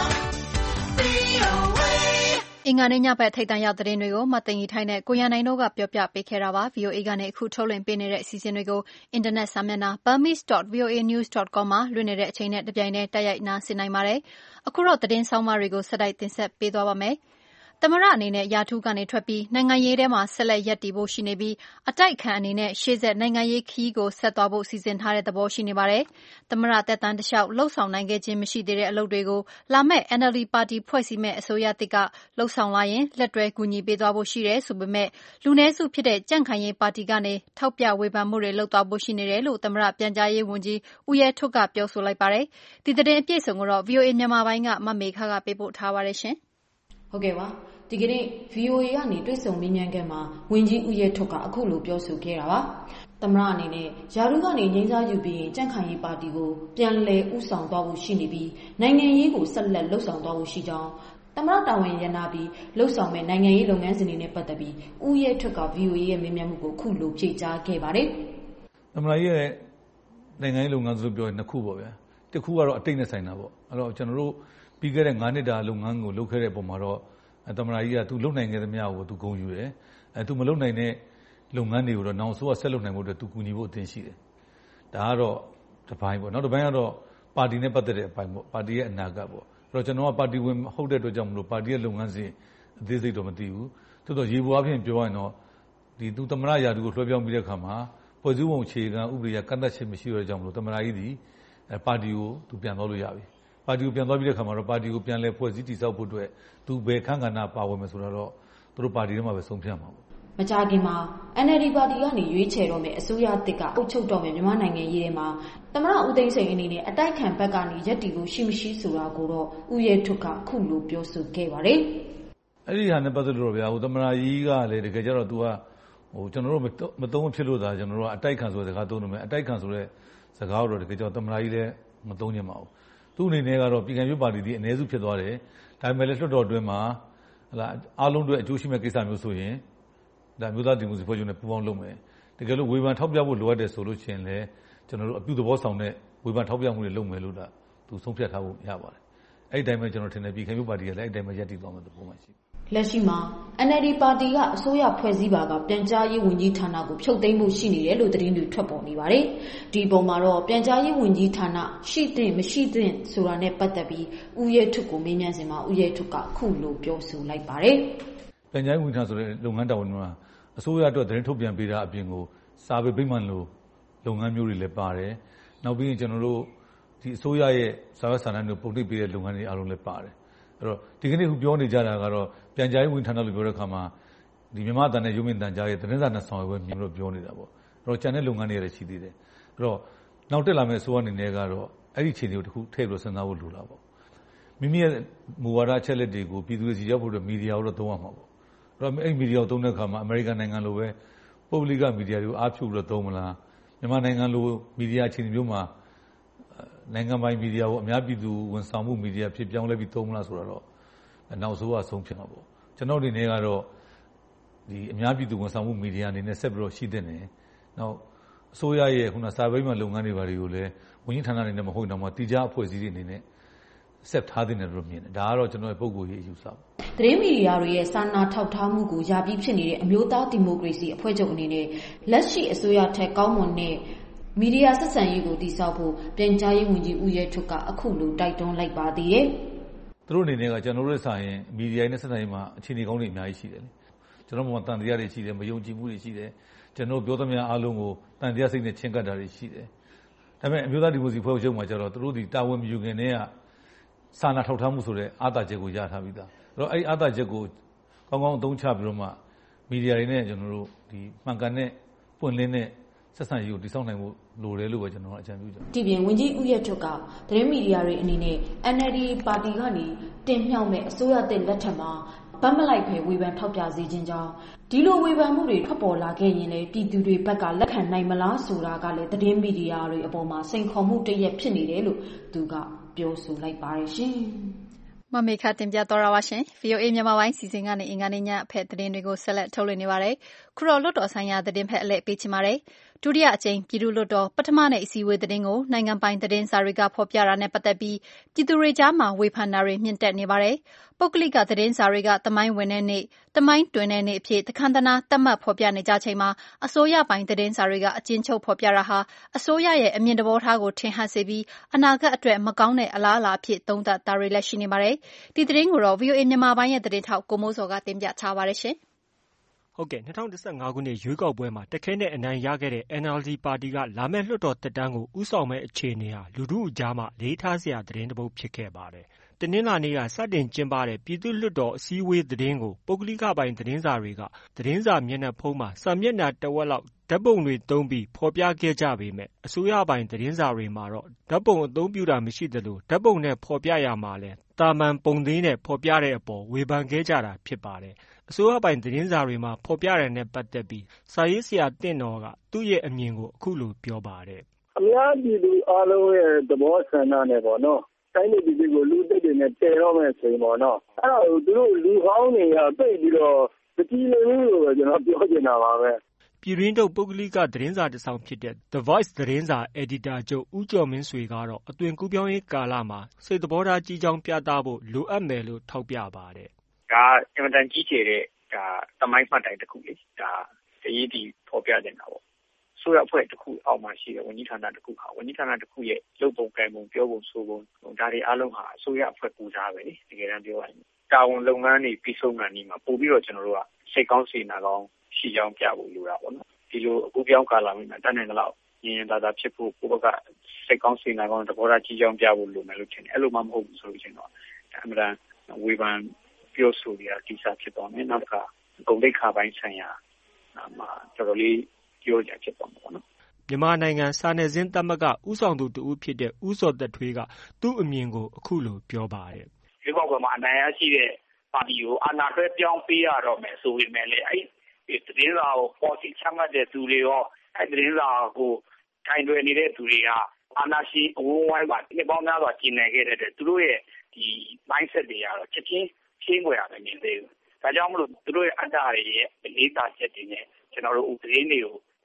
VOA. အင်္ဂါနေ့ညဘက်ထိပ်တန်းရောက်သတင်းတွေကိုမသိင်္ဂီထိုင်းနဲ့ကိုရန်နိုင်တို့ကပြောပြပေးခဲ့တာပါ VOA ကနေအခုထုတ်လွှင့်ပေးနေတဲ့အစီအစဉ်တွေကိုအင်တာနက်စာမျက်နှာ burmese.voanews.com မှာလွှင့်နေတဲ့အချိန်နဲ့တပြိုင်တည်းတိုက်ရိုက်နားဆင်နိုင်ပါတယ်အခုတော့သတင်းဆောင်မတွေကိုဆက်တိုက်တင်ဆက်ပေးသွားပါမယ်သမရအနေနဲ့ရာထူးကနေထွက်ပြီးနိုင်ငံရေးထဲမှာဆက်လက်ရပ်တည်ဖို့ရှိနေပြီးအတိုက်အခံအနေနဲ့ရှေ့ဆက်နိုင်ငံရေးခရီးကိုဆက်သွားဖို့စီစဉ်ထားတဲ့သဘောရှိနေပါတယ်။သမရတက်တန်းတလျှောက်လှုပ်ဆောင်နိုင်ခဲ့ခြင်းမရှိသေးတဲ့အလုပ်တွေကိုလာမယ့် NLD ပါတီဖွဲ့စည်းမဲ့အစိုးရတစ်ကလှုပ်ဆောင်လာရင်လက်တွဲကူညီပေးသွားဖို့ရှိတယ်ဆိုပေမဲ့လူနည်းစုဖြစ်တဲ့ကြံ့ခိုင်ရေးပါတီကနေထောက်ပြဝေဖန်မှုတွေလုပ်သွားဖို့ရှိနေတယ်လို့သမရပြန်ကြားရေးဝန်ကြီးဦးရဲထွဋ်ကပြောဆိုလိုက်ပါတယ်။ဒီသတင်းအပြည့်အစုံကိုတော့ VOA မြန်မာပိုင်းကမမေခကပေးပို့ထားပါတယ်ရှင်။ဟုတ်ကဲ့ပါဒီကနေ့ VOA ကနေတွေ့ဆုံမေးမြန်းခန်းမှာဝန်ကြီးဦးရဲထွဋ်ကအခုလိုပြောဆိုခဲ့တာပါသမရအနေနဲ့ယာရုကနေငြိမ်းစားယူပြီးကြံ့ခိုင်ရေးပါတီကိုပြန်လည်ဥဆောင်သွားဖို့ရှိနေပြီးနိုင်ငံရေးကိုဆက်လက်လှုပ်ဆောင်သွားဖို့ရှိကြောင်းသမရတာဝန်ရနာပြီးလှုပ်ဆောင်မဲ့နိုင်ငံရေးလုပ်ငန်းစဉ်တွေနဲ့ပတ်သက်ပြီးဦးရဲထွဋ်က VOA ရဲ့မေးမြန်းမှုကိုခုလိုဖြေကြားခဲ့ပါတယ်သမရရဲ့နိုင်ငံရေးလုပ်ငန်းဆိုပြောရင်နှစ်ခုပေါ့ဗျာတစ်ခုကတော့အတိတ်နဲ့ဆိုင်တာပေါ့အဲ့တော့ကျွန်တော်တို့ပြီးခဲ့တဲ့9နှစ်တာလုပ်ငန်းကိုလုပ်ခဲ့တဲ့ပုံမှာတော့သမရကြီးကသူလုံနိုင်ခဲ့သမျှကိုသူဂုဏ်ယူတယ်သူမလုံနိုင်တဲ့လုပ်ငန်းတွေကိုတော့နောင်ဆိုးကဆက်လုပ်နိုင်ဖို့အတွက်သူကူညီဖို့အသင့်ရှိတယ်ဒါကတော့တစ်ပိုင်းပေါ့နောက်တစ်ပိုင်းကတော့ပါတီနဲ့ပတ်သက်တဲ့အပိုင်းပေါ့ပါတီရဲ့အနာဂတ်ပေါ့အဲ့တော့ကျွန်တော်ကပါတီဝင်ဟုတ်တဲ့အတွက်ကြောင့်မလို့ပါတီရဲ့လုပ်ငန်းစဉ်အသေးစိတ်တော့မသိဘူးသို့တော့ရေပေါ်အဖြစ်ပြောရင်တော့ဒီသူသမရရာသူကိုလွှဲပြောင်းပြီးတဲ့အခါမှာဖွဲ့စည်းပုံအခြေခံဥပဒေကကန့်သတ်ချက်မရှိတဲ့ကြောင့်မလို့သမရကြီးဒီပါတီကိုသူပြန်သွားလို့ရပြီပါတီကိုပြန်သွားပြီးတဲ့အခါမှာတော့ပါတီကိုပြန်လဲဖွဲ့စည်းတည်ဆောက်ဖို့အတွက်သူဘယ်ခန့်ကဏ္ဍပါဝင်မယ်ဆိုတော့သူတို့ပါတီထဲမှာပဲဆုံးဖြတ်မှာပေါ့မကြခင်မှာ NLD ပါတီကနေရွေးချယ်တော့မယ်အစိုးရတစ်ကအုပ်ချုပ်တော့မယ်မြန်မာနိုင်ငံရေးထဲမှာသမရဦးသိန်းစိန်အနေနဲ့အတိုက်ခံဘက်ကနေရပ်တည်ဖို့ရှိမရှိဆိုတာကိုတော့ဦးရဲထွဋ်ကခုလိုပြောဆိုခဲ့ပါတယ်အဲ့ဒီဟာနဲ့ပတ်သက်လို့ဗျာသမရကြီးကလည်းတကယ်ကြတော့ तू ကကျွန်တော်တို့မသုံးဖြစ်လို့သာကျွန်တော်တို့ကအတိုက်ခံဆိုတဲ့စကားသုံးနေမယ်အတိုက်ခံဆိုတဲ့စကားတော့တကယ်ကြတော့သမရကြီးလည်းမသုံးညင်ပါဘူးသူ့အနေနဲ့ကတော့ပြည်ခံရေးပါတီဒီအ ਨੇ စုဖြစ်သွားတယ်ဒါပေမဲ့လည်းလွှတ်တော်အတွင်းမှာအားလုံးအတွက်အကျိုးရှိမဲ့ကိစ္စမျိုးဆိုရင်ဒါမျိုးသားဒီမိုကရေစီဖွဲ့ချုပ်နဲ့ပူးပေါင်းလုပ်မယ်တကယ်လို့ဝေဖန်ထောက်ပြဖို့လိုအပ်တယ်ဆိုလို့ရှိရင်လည်းကျွန်တော်တို့အပြုသဘောဆောင်တဲ့ဝေဖန်ထောက်ပြမှုတွေလုပ်မယ်လို့သူဆုံးဖြတ်ထားဖို့ရပါတယ်အဲ့ဒီတိုင်းပဲကျွန်တော်ထင်တယ်ပြည်ခိုင်မှုပါတီကလည်းအဲ့ဒီတိုင်းပဲရပ်တည်သွားမယ်သဘောမှရှိလက်ရှိမှာ NLD ပါတီကအစိုးရဖွဲ့စည်းပါကပြန်ကြားရေးဝန်ကြီးဌာနကိုဖြုတ်သိမ်းမှုရှိနေတယ်လို့သတင်းတွေထွက်ပေါ်နေပါတယ်။ဒီပုံမှာတော့ပြန်ကြားရေးဝန်ကြီးဌာနရှိတဲ့မရှိတဲ့ဆိုတာနဲ့ပတ်သက်ပြီးဦးရဲထွတ်ကိုမေးမြန်းစဉ်မှာဦးရဲထွတ်ကခုလိုပြောဆိုလိုက်ပါတယ်။ပြန်ကြားရေးဝန်ကြီးဌာနဆိုတဲ့လုပ်ငန်းတာဝန်မှာအစိုးရအတွက်သတင်းထုတ်ပြန်ပေးတာအပြင်ကိုစာပေဗိမာန်လိုလုပ်ငန်းမျိုးတွေလည်းပါတယ်။နောက်ပြီးရင်ကျွန်တော်တို့ဒီအစိုးရရဲ့စာရွက်စာတမ်းတွေပုံနှိပ်ပေးတဲ့လုပ်ငန်းတွေအားလုံးလည်းပါတယ်။အဲ့တော့ဒီကနေ့ခုပြောနေကြတာကတော့ပြန်ကြားရေးဝန်ကြီးဌာနလို့ပြောတဲ့အခါမှာဒီမြန်မာအတန်နဲ့ရုံးမြင့်တန်ကြားရဲ့သတင်းစာနဲ့ဆောင်ရွက်မြင်လို့ပြောနေတာပေါ့အဲ့တော့ကျန်တဲ့လုပ်ငန်းတွေလည်းရှိသေးတယ်အဲ့တော့နောက်တက်လာမယ့်အစိုးရအနေနဲ့ကတော့အဲ့ဒီခြေတွေကိုတစ်ခုထည့်ပြီးစဉ်းစားဖို့လိုတာပေါ့မိမိရဲ့မူဝါဒအချက်လက်တွေကိုပြည်သူတွေစီရောက်ဖို့မီဒီယာကိုတော့သုံးရမှာပေါ့အဲ့တော့အဲ့ဒီမီဒီယာကိုသုံးတဲ့အခါမှာအမေရိကန်နိုင်ငံလိုပဲပုဂ္ဂလိကမီဒီယာတွေကိုအားဖြုတ်ပြီးတော့သုံးမလားမြန်မာနိုင်ငံလိုမီဒီယာအခြေအနေမျိုးမှာနိုင်ငံပိုင်မီဒီယာကိုအများပြည်သူဝန်ဆောင်မှုမီဒီယာဖြစ်ပြောင်းလဲပြီးသုံးမလားဆိုတော့နောက်ဆိုဆုံးဖြစ်မှာပေါ့ကျွန်တော်ဒီနေ့ကတော့ဒီအများပြည်သူဝန်ဆောင်မှုမီဒီယာအနေနဲ့ဆက်ပြီးတော့ရှိတဲ့နေနောက်အစိုးရရဲ့ခုနစာပေမှာလုပ်ငန်းတွေဘာတွေကိုလည်းဝန်ကြီးဌာနအနေနဲ့မဟုတ်တော့မှတီကြားအဖွဲ့အစည်းတွေအနေနဲ့ဆက်ထားတဲ့နေလို့မြင်တယ်ဒါကတော့ကျွန်တော်ရဲ့ပုံကိုယ်ရေးအယူဆပါသတင်းမီဒီယာတွေရဲ့စာနာထောက်ထားမှုကိုယာပြီးဖြစ်နေတဲ့အမျိုးသားဒီမိုကရေစီအဖွဲ့ချုပ်အနေနဲ့လက်ရှိအစိုးရထက်ကောင်းမွန်တဲ့မီဒီယာဆက်ဆံရေးကိုတည်ဆောက်ဖို့ပြန်ကြားရေးဝန်ကြီးဦးရဲထွတ်ကအခုလိုတိုက်တွန်းလိုက်ပါသေးတယ်သူတို့အနေနဲ့ကကျွန်တော်တို့ဆိုင်ရင်မီဒီယာနဲ့ဆက်ဆံရေးမှာအခြေအနေကောင်းတွေအများကြီးရှိတယ်လေကျွန်တော်တို့မှာတန်တရားတွေရှိတယ်မယုံကြည်မှုတွေရှိတယ်ကျွန်တော်ပြောသမျှအားလုံးကိုတန်တရားစိတ်နဲ့ချင်းကပ်တာတွေရှိတယ်ဒါပေမဲ့အမျိုးသားဒီမိုကရေစီဖွဲ့ချုပ်မှာကျတော့သူတို့ဒီတာဝန်မယူခင်တည်းကစာနာထောက်ထားမှုဆိုတဲ့အာသာချက်ကိုရထားပြီးသားအဲ့တော့အဲ့အာသာချက်ကိုကောင်းကောင်းအသုံးချပြီးတော့မှမီဒီယာတွေနဲ့ကျွန်တော်တို့ဒီမှန်ကန်တဲ့ပွင့်လင်းတဲ့ဆက်ဆံရေးကိုတည်ဆောက်နိုင်ဖို့လိုတယ်လို့ပဲကျွန်တော်အကြံပြုချင်ဒီပြင်ဝန်ကြီးဦးရဲထွတ်ကသတင်းမီဒီယာတွေအနေနဲ့ NLD ပါတီကနေတင်မြှောက်မဲ့အစိုးရတဲ့လက်ထက်မှာဗတ်မလိုက်ပဲဝေဖန်ထောက်ပြစေခြင်းကြောင့်ဒီလိုဝေဖန်မှုတွေထွက်ပေါ်လာခဲ့ရင်လည်းပြည်သူတွေဘက်ကလက်ခံနိုင်မလားဆိုတာကလည်းသတင်းမီဒီယာတွေအပေါ်မှာစိန်ခေါ်မှုတရက်ဖြစ်နေတယ်လို့သူကပြောဆိုလိုက်ပါတယ်ရှင်မမေခတင်ပြတော်ရပါရှင် VOA မြန်မာပိုင်းစီစဉ်ကနေအင်္ဂါနေ့ညအဖက်သတင်းတွေကိုဆက်လက်ထုတ်လွှင့်နေပါတယ်ခုတော့လွတ်တော်ဆိုင်ရာသတင်းဖက်အလဲပေးချင်ပါတယ်ဒုတိယအကြိမ်ပြည်သူ့လွတ်တော်ပထမနေ့အစည်းအဝေးသတင်းကိုနိုင်ငံပိုင်သတင်းစာတွေကဖော်ပြတာနဲ့ပတ်သက်ပြီးပြည်သူတွေကြားမှာဝေဖန်တာတွေမြင့်တက်နေပါတယ်ပုဂ္ဂလိကသတင်းစာတွေကသမိုင်းဝင်တဲ့နေ့သမိုင်းတွင်တဲ့နေ့အဖြစ်တခမ်းတနာသတ်မှတ်ဖော်ပြနေကြချိန်မှာအစိုးရပိုင်သတင်းစာတွေကအကျဉ်းချုပ်ဖော်ပြတာဟာအစိုးရရဲ့အမြင်သဘောထားကိုထင်ဟပ်စေပြီးအနာဂတ်အတွက်မကောင်းတဲ့အလားအလာအဖြစ်သုံးသပ်တာတွေလည်းရှိနေပါတယ်ဒီသတင်းကိုတော့ VOA မြန်မာပိုင်းရဲ့သတင်းထောက်ကိုမိုးစောကတင်ပြထားပါတယ်ရှင်ဟုတ်ကဲ့2015ခုနှစ်ရွေးကောက်ပွဲမှာတခဲနဲ့အနိုင်ရခဲ့တဲ့ NLD ပါတီကလာမယ့်လွှတ်တော်သက်တမ်းကိုဥဆောင်မဲ့အခြေအနေဟာလူထုအကြားမှာလေးထားစရာသတင်းတစ်ပုဒ်ဖြစ်ခဲ့ပါတယ်။တနင်္လာနေ့ကစတင်ကျင်းပတဲ့ပြည်သူ့လွှတ်တော်အစည်းအဝေးသတင်းကိုပုဂ္ဂလိကပိုင်သတင်းစာတွေကသတင်းစာမျက်နှာဖုံးမှာစာမျက်နှာတစ်ဝက်လောက်ဓာတ်ပုံတွေသုံးပြီးဖော်ပြခဲ့ကြပေမဲ့အစိုးရပိုင်သတင်းစာတွေမှာတော့ဓာတ်ပုံအသုံးပြုတာမရှိသလိုဓာတ်ပုံနဲ့ဖော်ပြရမှာလဲတာမန်ပုံသေးနဲ့ဖော်ပြတဲ့အပေါ်ဝေဖန်ခဲ့ကြတာဖြစ်ပါတယ်။အစိုးရပိုင်သတင်းစာတွေမှာဖော်ပြတဲ့နဲ့ပတ်သက်ပြီးစာရေးဆရာတင့်တော်ကသူ့ရဲ့အမြင်ကိုအခုလိုပြောပါတယ်။အများပြည်သူအားလုံးရဲ့သဘောဆန္ဒနဲ့ပေါ့နော်။တိုင်းပြည်ပြည်ကိုလူသိတွေနဲ့တည်တော့မယ်ဆိုရင်ပေါ့နော်။အဲ့တော့သူတို့လူဟောင်းတွေကသိပြီးတော့မကြည်လင်ဘူးလို့ပဲကျွန်တော်ပြောချင်တာပါပဲ။ပြည်တွင်းထုတ်ပုဂ္ဂလိကသတင်းစာတစ်စောင်ဖြစ်တဲ့ The Voice သတင်းစာအယ်ဒီတာချုပ်ဦးကျော်မင်းဆွေကတော့အသွင်ကူးပြောင်းရေးကာလမှာစိတ်သဘောထားကြီးကြောင်းပြသဖို့လိုအပ်မယ်လို့ထောက်ပြပါတယ်။ဒါအင်မတန်ကြီးကျယ်တဲ့သမိုင်းမှတ်တိုင်တစ်ခုလေဒါတရေးဒီဖော်ပြနေတာပေါ့ဆိုရအဖွဲ့တစ်ခုအောက်မှာရှိတဲ့ဝန်ကြီးဌာနတစ်ခုဟာဝန်ကြီးဌာနတစ်ခုရဲ့လုပ်ပုံကံပုံပြောပုံဆိုပုံဒါတွေအားလုံးဟာအစိုးရအဖွဲ့ပူစားပဲလေတကယ်တမ်းပြောရရင်တာဝန်လုပ်ငန်းတွေပြီးဆုံးတာနေမှာပို့ပြီးတော့ကျွန်တော်တို့ကစိတ်ကောင်းစေနာကောင်းရှိကြောင်းပြဖို့လိုတာပေါ့နော်ဒီလိုအခုပြောင်းကာလာမှာတန်းနိုင်တော့ရင်ရင်သာသာဖြစ်ဖို့ကိုယ့်ဘက်ကစိတ်ကောင်းစေနာကောင်းသဘောထားကြီးကြောင်းပြဖို့လိုမယ်လို့ထင်တယ်အဲ့လိုမှမဟုတ်ဘူးဆိုလို့ချင်းတော့အမှန်တန်ဝေဖန်ပြောဆိုရတိစားဖြစ်သွားမယ်နောက်တစ်ခါဂုဏ်သိက္ခာပိုင်းဆိုင်ရာမှာတော်တော်လေးပြောကြဖြစ်သွားမှာပေါ့နော်မြန်မာနိုင်ငံစာနယ်ဇင်းသမဂ္ဂဥဆောင်သူတဦးဖြစ်တဲ့ဦးစောသက်ထွေးကသူ့အမြင်ကိုအခုလိုပြောပါတယ်ဒီဘောက်ကမှအနိုင်ရရှိတဲ့ပါတီကိုအာဏာလွှဲပြောင်းပေးရတော့မယ်ဆိုပေမဲ့လည်းအဲ့ဒီသတင်းစာကိုပေါ်စီချမှတ်တဲ့သူတွေရောအဲ့သတင်းစာကိုထိုင်တွယ်နေတဲ့သူတွေကအာဏာရှင်အဝန်းဝိုင်းမှာဒီပေါင်းများစွာကျင်နေခဲ့တဲ့သူတို့ရဲ့ဒီ mindset တွေကတော့ချက်ချင်းချင်းွယ်ရမယ်မြင်သေးဘူးဒါကြောင့်မလို့သူတို့ရဲ့အတ္တတွေရဲ့လေးစားချက်တွေနဲ့ကျွန်တော်တို့သတင်းတွေကို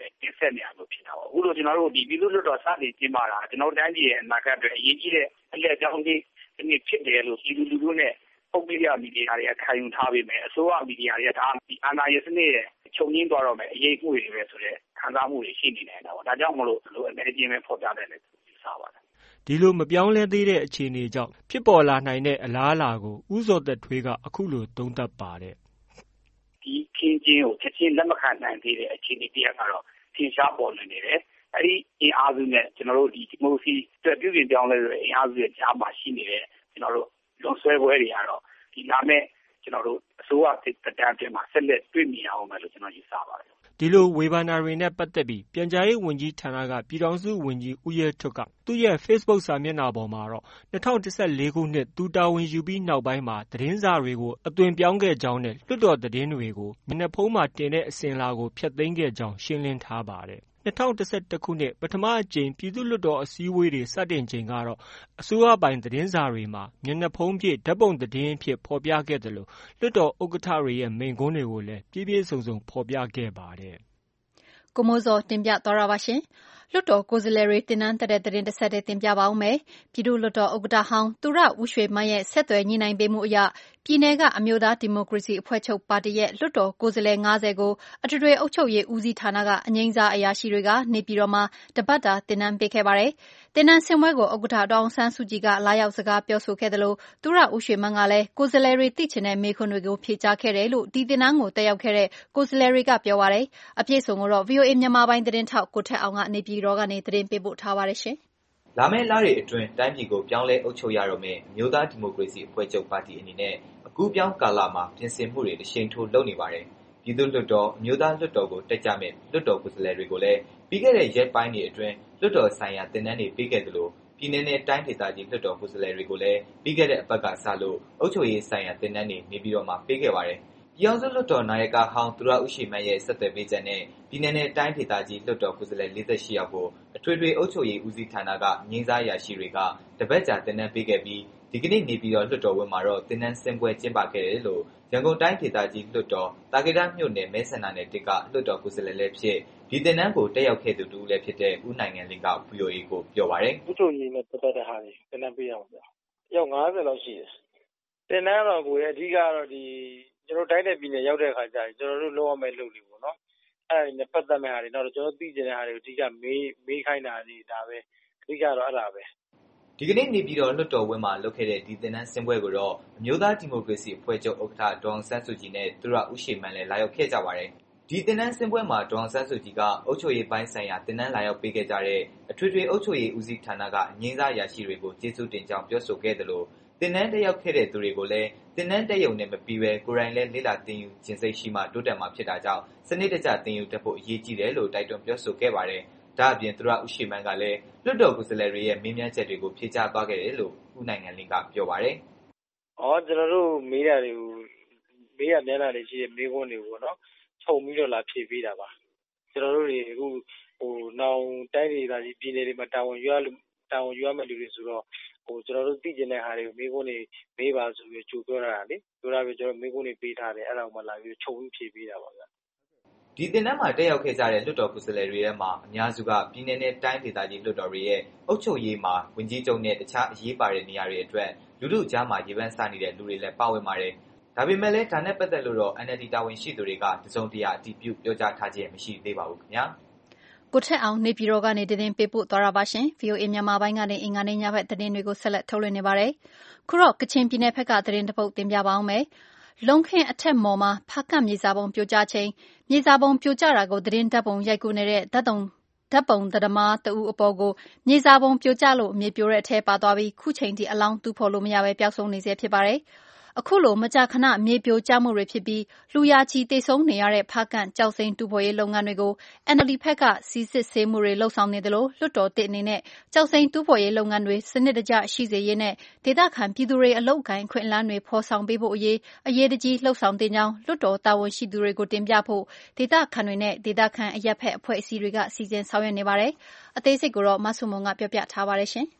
တင်ဆက်နေရလို့ဖြစ်တာပေါ့အခုလိုကျွန်တော်တို့ဒီပြည်သူ့လွှတ်တော်စတင်ကျင်းပတာကျွန်တော်တိုင်းပြည်ရဲ့အနာဂတ်အတွက်အရေးကြီးတဲ့အလျက်ကြောင်းကြီးဒီဖြစ်တယ်လို့ပြည်သူလူထုနဲ့ပုဂ္ဂလိကမီဒီယာတွေကခံယူထားပေးမယ်အစိုးရမီဒီယာတွေကဒါဒီအာဏာရေးစနစ်ရဲ့ချုပ်ငင်းသွားတော့မယ်အရေးမှုတွေပဲဆိုတဲ့ခံစားမှုတွေရှိနေနေတာပေါ့ဒါကြောင့်မလို့လိုအနေချင်းပဲဖော်ပြတယ်လို့ယူဆပါတယ်ဒီလိုမပြောင်းလဲသေးတဲ့အခြေအနေကြောင့်ဖြစ်ပေါ်လာနိုင်တဲ့အလားအလာကိုဦးစောသက်ထွေးကအခုလိုသုံးသပ်ပါတယ်ဒီခင်းချင်းကိုချက်ချင်းလက်မခံနိုင်သေးတဲ့အခြေအနေတရားကတော့ထင်ရှားပေါ်နေတယ်အဲ့ဒီအင်အားစုနဲ့ကျွန်တော်တို့ဒီဒီမိုကရေစီအတွက်ပြုပြင်ပြောင်းလဲတဲ့အင်အားစုရဲ့ကြားမှာရှိနေတဲ့ကျွန်တော်တို့လွန်ဆွဲပွဲတွေကတော့ဒီလာမဲ့ကျွန်တော်တို့အစိုးရတက်တန်းတင်မှာဆက်လက်တွေ့မြင်အောင်မယ်လို့ကျွန်တော်ယူဆပါတယ်ဒီလိုဝေဖန်တာတွေနဲ့ပတ်သက်ပြီးပြန်ကြားရေးဝန်ကြီးဌာနကပြည်ထောင်စုဝန်ကြီးဦးရဲထွဋ်ကသူ့ရဲ့ Facebook စာမျက်နှာပေါ်မှာတော့2014ခုနှစ်သူတာဝန်ယူပြီးနောက်ပိုင်းမှာသတင်းစာတွေကိုအသွင်ပြောင်းခဲ့ကြောင်းနဲ့လွှတ်တော်သတင်းတွေကိုမျက်နှာဖုံးမှာတင်တဲ့အစဉ်အလာကိုဖျက်သိမ်းခဲ့ကြောင်းရှင်းလင်းထားပါတယ်2011ခုနှစ်ပထမအကြိမ်ပြည်သူ့လွှတ်တော်အစည်းအဝေးတွေစတင်ချိန်ကတော့အစိုးရပိုင်သတင်းစာတွေမှာမျက်နှာဖုံးဖြင့်ဓာတ်ပုံသတင်းအဖြစ်ဖော်ပြခဲ့သလိုလွှတ်တော်ဥက္ကဋ္ဌတွေရဲ့မိန့်ခွန်းတွေကိုလည်းပြည့်ပြည့်စုံစုံဖော်ပြခဲ့ပါတယ်။ကိုမိုးဇော်တင်ပြသွားတာပါရှင်။လွှတ်တော်ကိုယ်စားလှယ်တွေတင်နန်းတက်တဲ့သတင်းတစ်ဆက်တည်းတင်ပြပါဦးမယ်။ပြည်သူ့လွှတ်တော်ဥက္ကဋ္ဌဟောင်းသူရဦးရွှေမန်းရဲ့ဆက်သွယ်ညှိနှိုင်းပေးမှုအရပြည်내ကအမျိုးသားဒီမိုကရေစီအဖွဲ့ချုပ်ပါတီရဲ့လွှတ်တော်ကိုယ်စားလှယ်90ကိုအထွေထွေအုပ်ချုပ်ရေးဦးစီးဌာနကအငြိမ်းစားအရာရှိတွေကနေပြည်တော်မှာတပတ်တာတင်နန်းပေးခဲ့ပါတယ်။တင်နန်းဆင်ပွဲကိုဥက္ကဋ္ဌဒေါ်အောင်ဆန်းစုကြည်ကလာရောက်စကားပြောဆိုခဲ့သလိုသူရဦးရွှေမန်းကလည်းကိုယ်စားလှယ်တွေသိချင်တဲ့မေးခွန်းတွေကိုဖြေကြားခဲ့တယ်လို့ဒီတင်နန်းကိုတက်ရောက်ခဲ့တဲ့ကိုယ်စားလှယ်တွေကပြောပါတယ်။အပြည့်အစုံကိုတော့ VOA မြန်မာပိုင်းသတင်းထောက်ကိုထက်အောင်ကနေပြည်တော်ကနေသတင်းပေးပို့ထားပါတယ်ရှင်။လာမယ့်လတွေအတွင်းတိုင်းပြည်ကိုပြောင်းလဲအုပ်ချုပ်ရတော့မယ်အမျိုးသားဒီမိုကရေစီအဖွဲ့ချုပ်ပါတီအနေနဲ့အခုပြောင်းကာလမှာပြင်ဆင်မှုတွေတရှိန်ထိုးလုပ်နေပါတယ်။ပြည်သူ့လွှတ်တော်အမျိုးသားလွှတ်တော်ကိုတက်ကြမဲ့လွှတ်တော်ကိုယ်စားလှယ်တွေကိုလည်းပြီးခဲ့တဲ့ရက်ပိုင်းတွေအတွင်းလွှတ်တော်ဆိုင်ရာတင်နန်းတွေပေးခဲ့သလိုပြည်내နဲ့တိုင်းဒေသကြီးလွှတ်တော်ကိုယ်စားလှယ်တွေကိုလည်းပြီးခဲ့တဲ့အပတ်ကစလို့အုပ်ချုပ်ရေးဆိုင်ရာတင်နန်းတွေနေပြည်တော်မှာပေးခဲ့ပါတယ်။ပြည်အောင်စုလွှတ်တော်နာယကဟောင်းသူရဦးရှိမန်းရဲ့ဆက်သွယ်ပေးချက်နဲ့ပြည်내နဲ့တိုင်းဒေသကြီးလွှတ်တော်ကိုယ်စားလှယ်48ယောက်ကိုအထွေထွေအုပ်ချုပ်ရေးဦးစီးဌာနကငြိမ်းစားရာရှိတွေကတပတ်ကြာတင်နန်းပေးခဲ့ပြီးဒီကနေ့နေပြည်တော်လွှတ်တော်ဝင်းမှာတော့တင်နန်းဆင်းပွဲကျင်းပခဲ့တယ်လို့ရန်ကုန်တိုင်းဒေသကြီးလွှတ်တော်တာကေတမြို့နယ်မဲဆန္ဒနယ်တစ်ကလွှတ်တော်ကိုယ်စားလှယ်လည်းဖြစ်ဒီတင်နန်းကိုတက်ရောက်ခဲ့သူတူလည်းဖြစ်တဲ့ဦးနိုင်ငံလင်းက VOA ကိုပြောပါတယ်။ဥချုပ်ရေးနဲ့ပတ်သက်တဲ့ဟာတွေတင်နန်းပေးရအောင်ဗျာ။ရောက်90လောက်ရှိတယ်။တင်နန်းတော့ကိုရဲ့အဓိကတော့ဒီကျွန်တော်တိုင်းနယ်ပြည်နယ်ရောက်တဲ့အခါကျရင်ကျွန်တော်တို့လုပ်ရမယ့်လုပ်တွေပေါ့နော်။အဲ့ဒါတွေနဲ့ပတ်သက်မဲ့ဟာတွေနောက်တော့ကျွန်တော်သိချင်တဲ့ဟာတွေကိုအဓိကမေးခိုင်းတာတွေဒါပဲအဓိကတော့အဲ့ဒါပဲဒီကနေ့နေပြည်တော်လွှတ်တော်ဝင်းမှာလုပ်ခဲ့တဲ့ဒီတင်နန်းဆင်းပွဲကိုတော့အမျိုးသားဒီမိုကရေစီအဖွဲ့ချုပ်ဥက္ကဋ္ဌဒေါ်အောင်ဆန်းစုကြည်နဲ့သူရဦးရှိမန်းလည်းလာရောက်ခဲ့ကြပါတယ်။ဒီတင်နန်းဆင်းပွဲမှာဒေါ်အောင်ဆန်းစုကြည်ကအုပ်ချုပ်ရေးပိုင်းဆိုင်ရာတင်နန်းလာရောက်ပေးခဲ့ကြတဲ့အထွေထွေအုပ်ချုပ်ရေးဦးစီးဌာနကအငြိမ်းစားရာရှိတွေကိုကျေးဇူးတင်ကြောင်းပြောဆိုခဲ့သလိုတင်နန်းတက်ရောက်ခဲ့တဲ့သူတွေကိုလည်းတင်နန်းတက်ရုံနဲ့မပြီးပဲကိုယ်တိုင်လည်းလေ့လာသင်ယူခြင်းစိတ်ရှိမှတိုးတက်မှာဖြစ်တာကြောင့်စနစ်တကျသင်ယူတတ်ဖို့အရေးကြီးတယ်လို့တိုက်တွန်းပြောဆိုခဲ့ပါတယ်။ဒါအပြင်သူရဦးရှိမန်းကလည်းလွှတ်တော်ကိုယ်စားလှယ်တွေရဲ့မေးမြန်းချက်တွေကိုဖြေကြားသွားခဲ့တယ်လို့ဦးနိုင်ငံလင်းကပြောပါတယ်။ကျွန်တော်တို့မေးတာတွေကိုမေးရမျက်နှာတွေရှိတဲ့မေးခွန်းတွေပေါ့နော်။ခြုံပြီးတော့လာဖြေပေးတာပါ။ကျွန်တော်တို့တွေအခုနောင်တိုင်းဒေသကြီးပြည်နယ်တွေမှာတာဝန်ယူရမယ့်လူတွေဆိုတော့ကျွန်တော်တို့သိကျင်တဲ့ဟာတွေကိုမေးခွန်းတွေမေးပါဆိုပြီးကြိုပြောတာလေ။ပြောတာပြီးကျွန်တော်မေးခွန်းတွေပေးထားတယ်အဲ့ဒါကိုမှလာပြီးခြုံပြီးဖြေပေးတာပါဗျ။ဒီတင်နန်းမှာတက်ရောက်ခဲ့ကြတဲ့လွှတ်တော်ကိုယ်စားလှယ်တွေထဲမှာအများစုကပြည်내နဲ့တိုင်းဒေသကြီးလွှတ်တော်တွေရဲ့အုပ်ချုပ်ရေးမှာဝန်ကြီးချုပ်နဲ့တခြားအရေးပါတဲ့နေရာတွေအတွက်လူထုကြားမှာရေပန်းစားနေတဲ့လူတွေလည်းပါဝင်ပါတယ်။ဒါပေမဲ့လည်းဒါနဲ့ပတ်သက်လို့တော့ NLD တာဝန်ရှိသူတွေကတစုံတရာအတည်ပြုပြောကြားထားခြင်းမရှိသေးပါဘူးခင်ဗျာ။ကိုထက်အောင်နေပြည်တော်ကနေသတင်းပေးပို့သွားတာပါရှင်။ VOA မြန်မာပိုင်းကနေအင်္ဂါနေ့ညဘက်သတင်းတွေကိုဆက်လက်ထုတ်လွှင့်နေပါတယ်။ခုတော့ကချင်ပြည်နယ်ဘက်ကသတင်းတစ်ပုဒ်တင်ပြပါအောင်မယ်။လုံခင်းအထက်မော်မှာဖားကန့်မြေစာပုံပြိုကျချိန်မြေစာပုံပြိုကျတာကိုသတင်းဓာတ်ပုံရိုက်ကူးနေတဲ့ဓာတ်ပုံသမားတဦးအပေါ်ကိုမြေစာပုံပြိုကျလို့မြေပြိုတဲ့အထဲပါသွားပြီးခုချိန်ထိအလောင်းတူဖော်လို့မရပဲပျောက်ဆုံးနေဆဲဖြစ်ပါတယ်။အခုလိုမကြာခဏမြေပြိုကျမှုတွေဖြစ်ပြီးလူရာချီသေဆုံးနေရတဲ့ဖားကန့်ကျောက်စိမ်းတူဖော်ရေးလုပ်ငန်းတွေကို NLD ဘက်ကစီစစ်ဆေးမှုတွေလှုပ်ဆောင်နေသလိုလွှတ်တော်တစ်အနေနဲ့ကျောက်စိမ်းတူဖော်ရေးလုပ်ငန်းတွေစနစ်တကျရှိစေရေးနဲ့ဒေသခံပြည်သူတွေအလုပ်ကိုင်ခွင့်အလန်းတွေဖော်ဆောင်ပေးဖို့အရေးတကြီးလှုပ်ဆောင်တင်ကြောင်းလွှတ်တော်တာဝန်ရှိသူတွေကိုတင်ပြဖို့ဒေသခံတွေနဲ့ဒေသခံအရပ်ဖက်အဖွဲ့အစည်းတွေကစီစဉ်ဆောင်ရွက်နေပါတယ်။အသေးစိတ်ကိုတော့မဆုမွန်ကပြောပြထားပါတယ်ရှင်။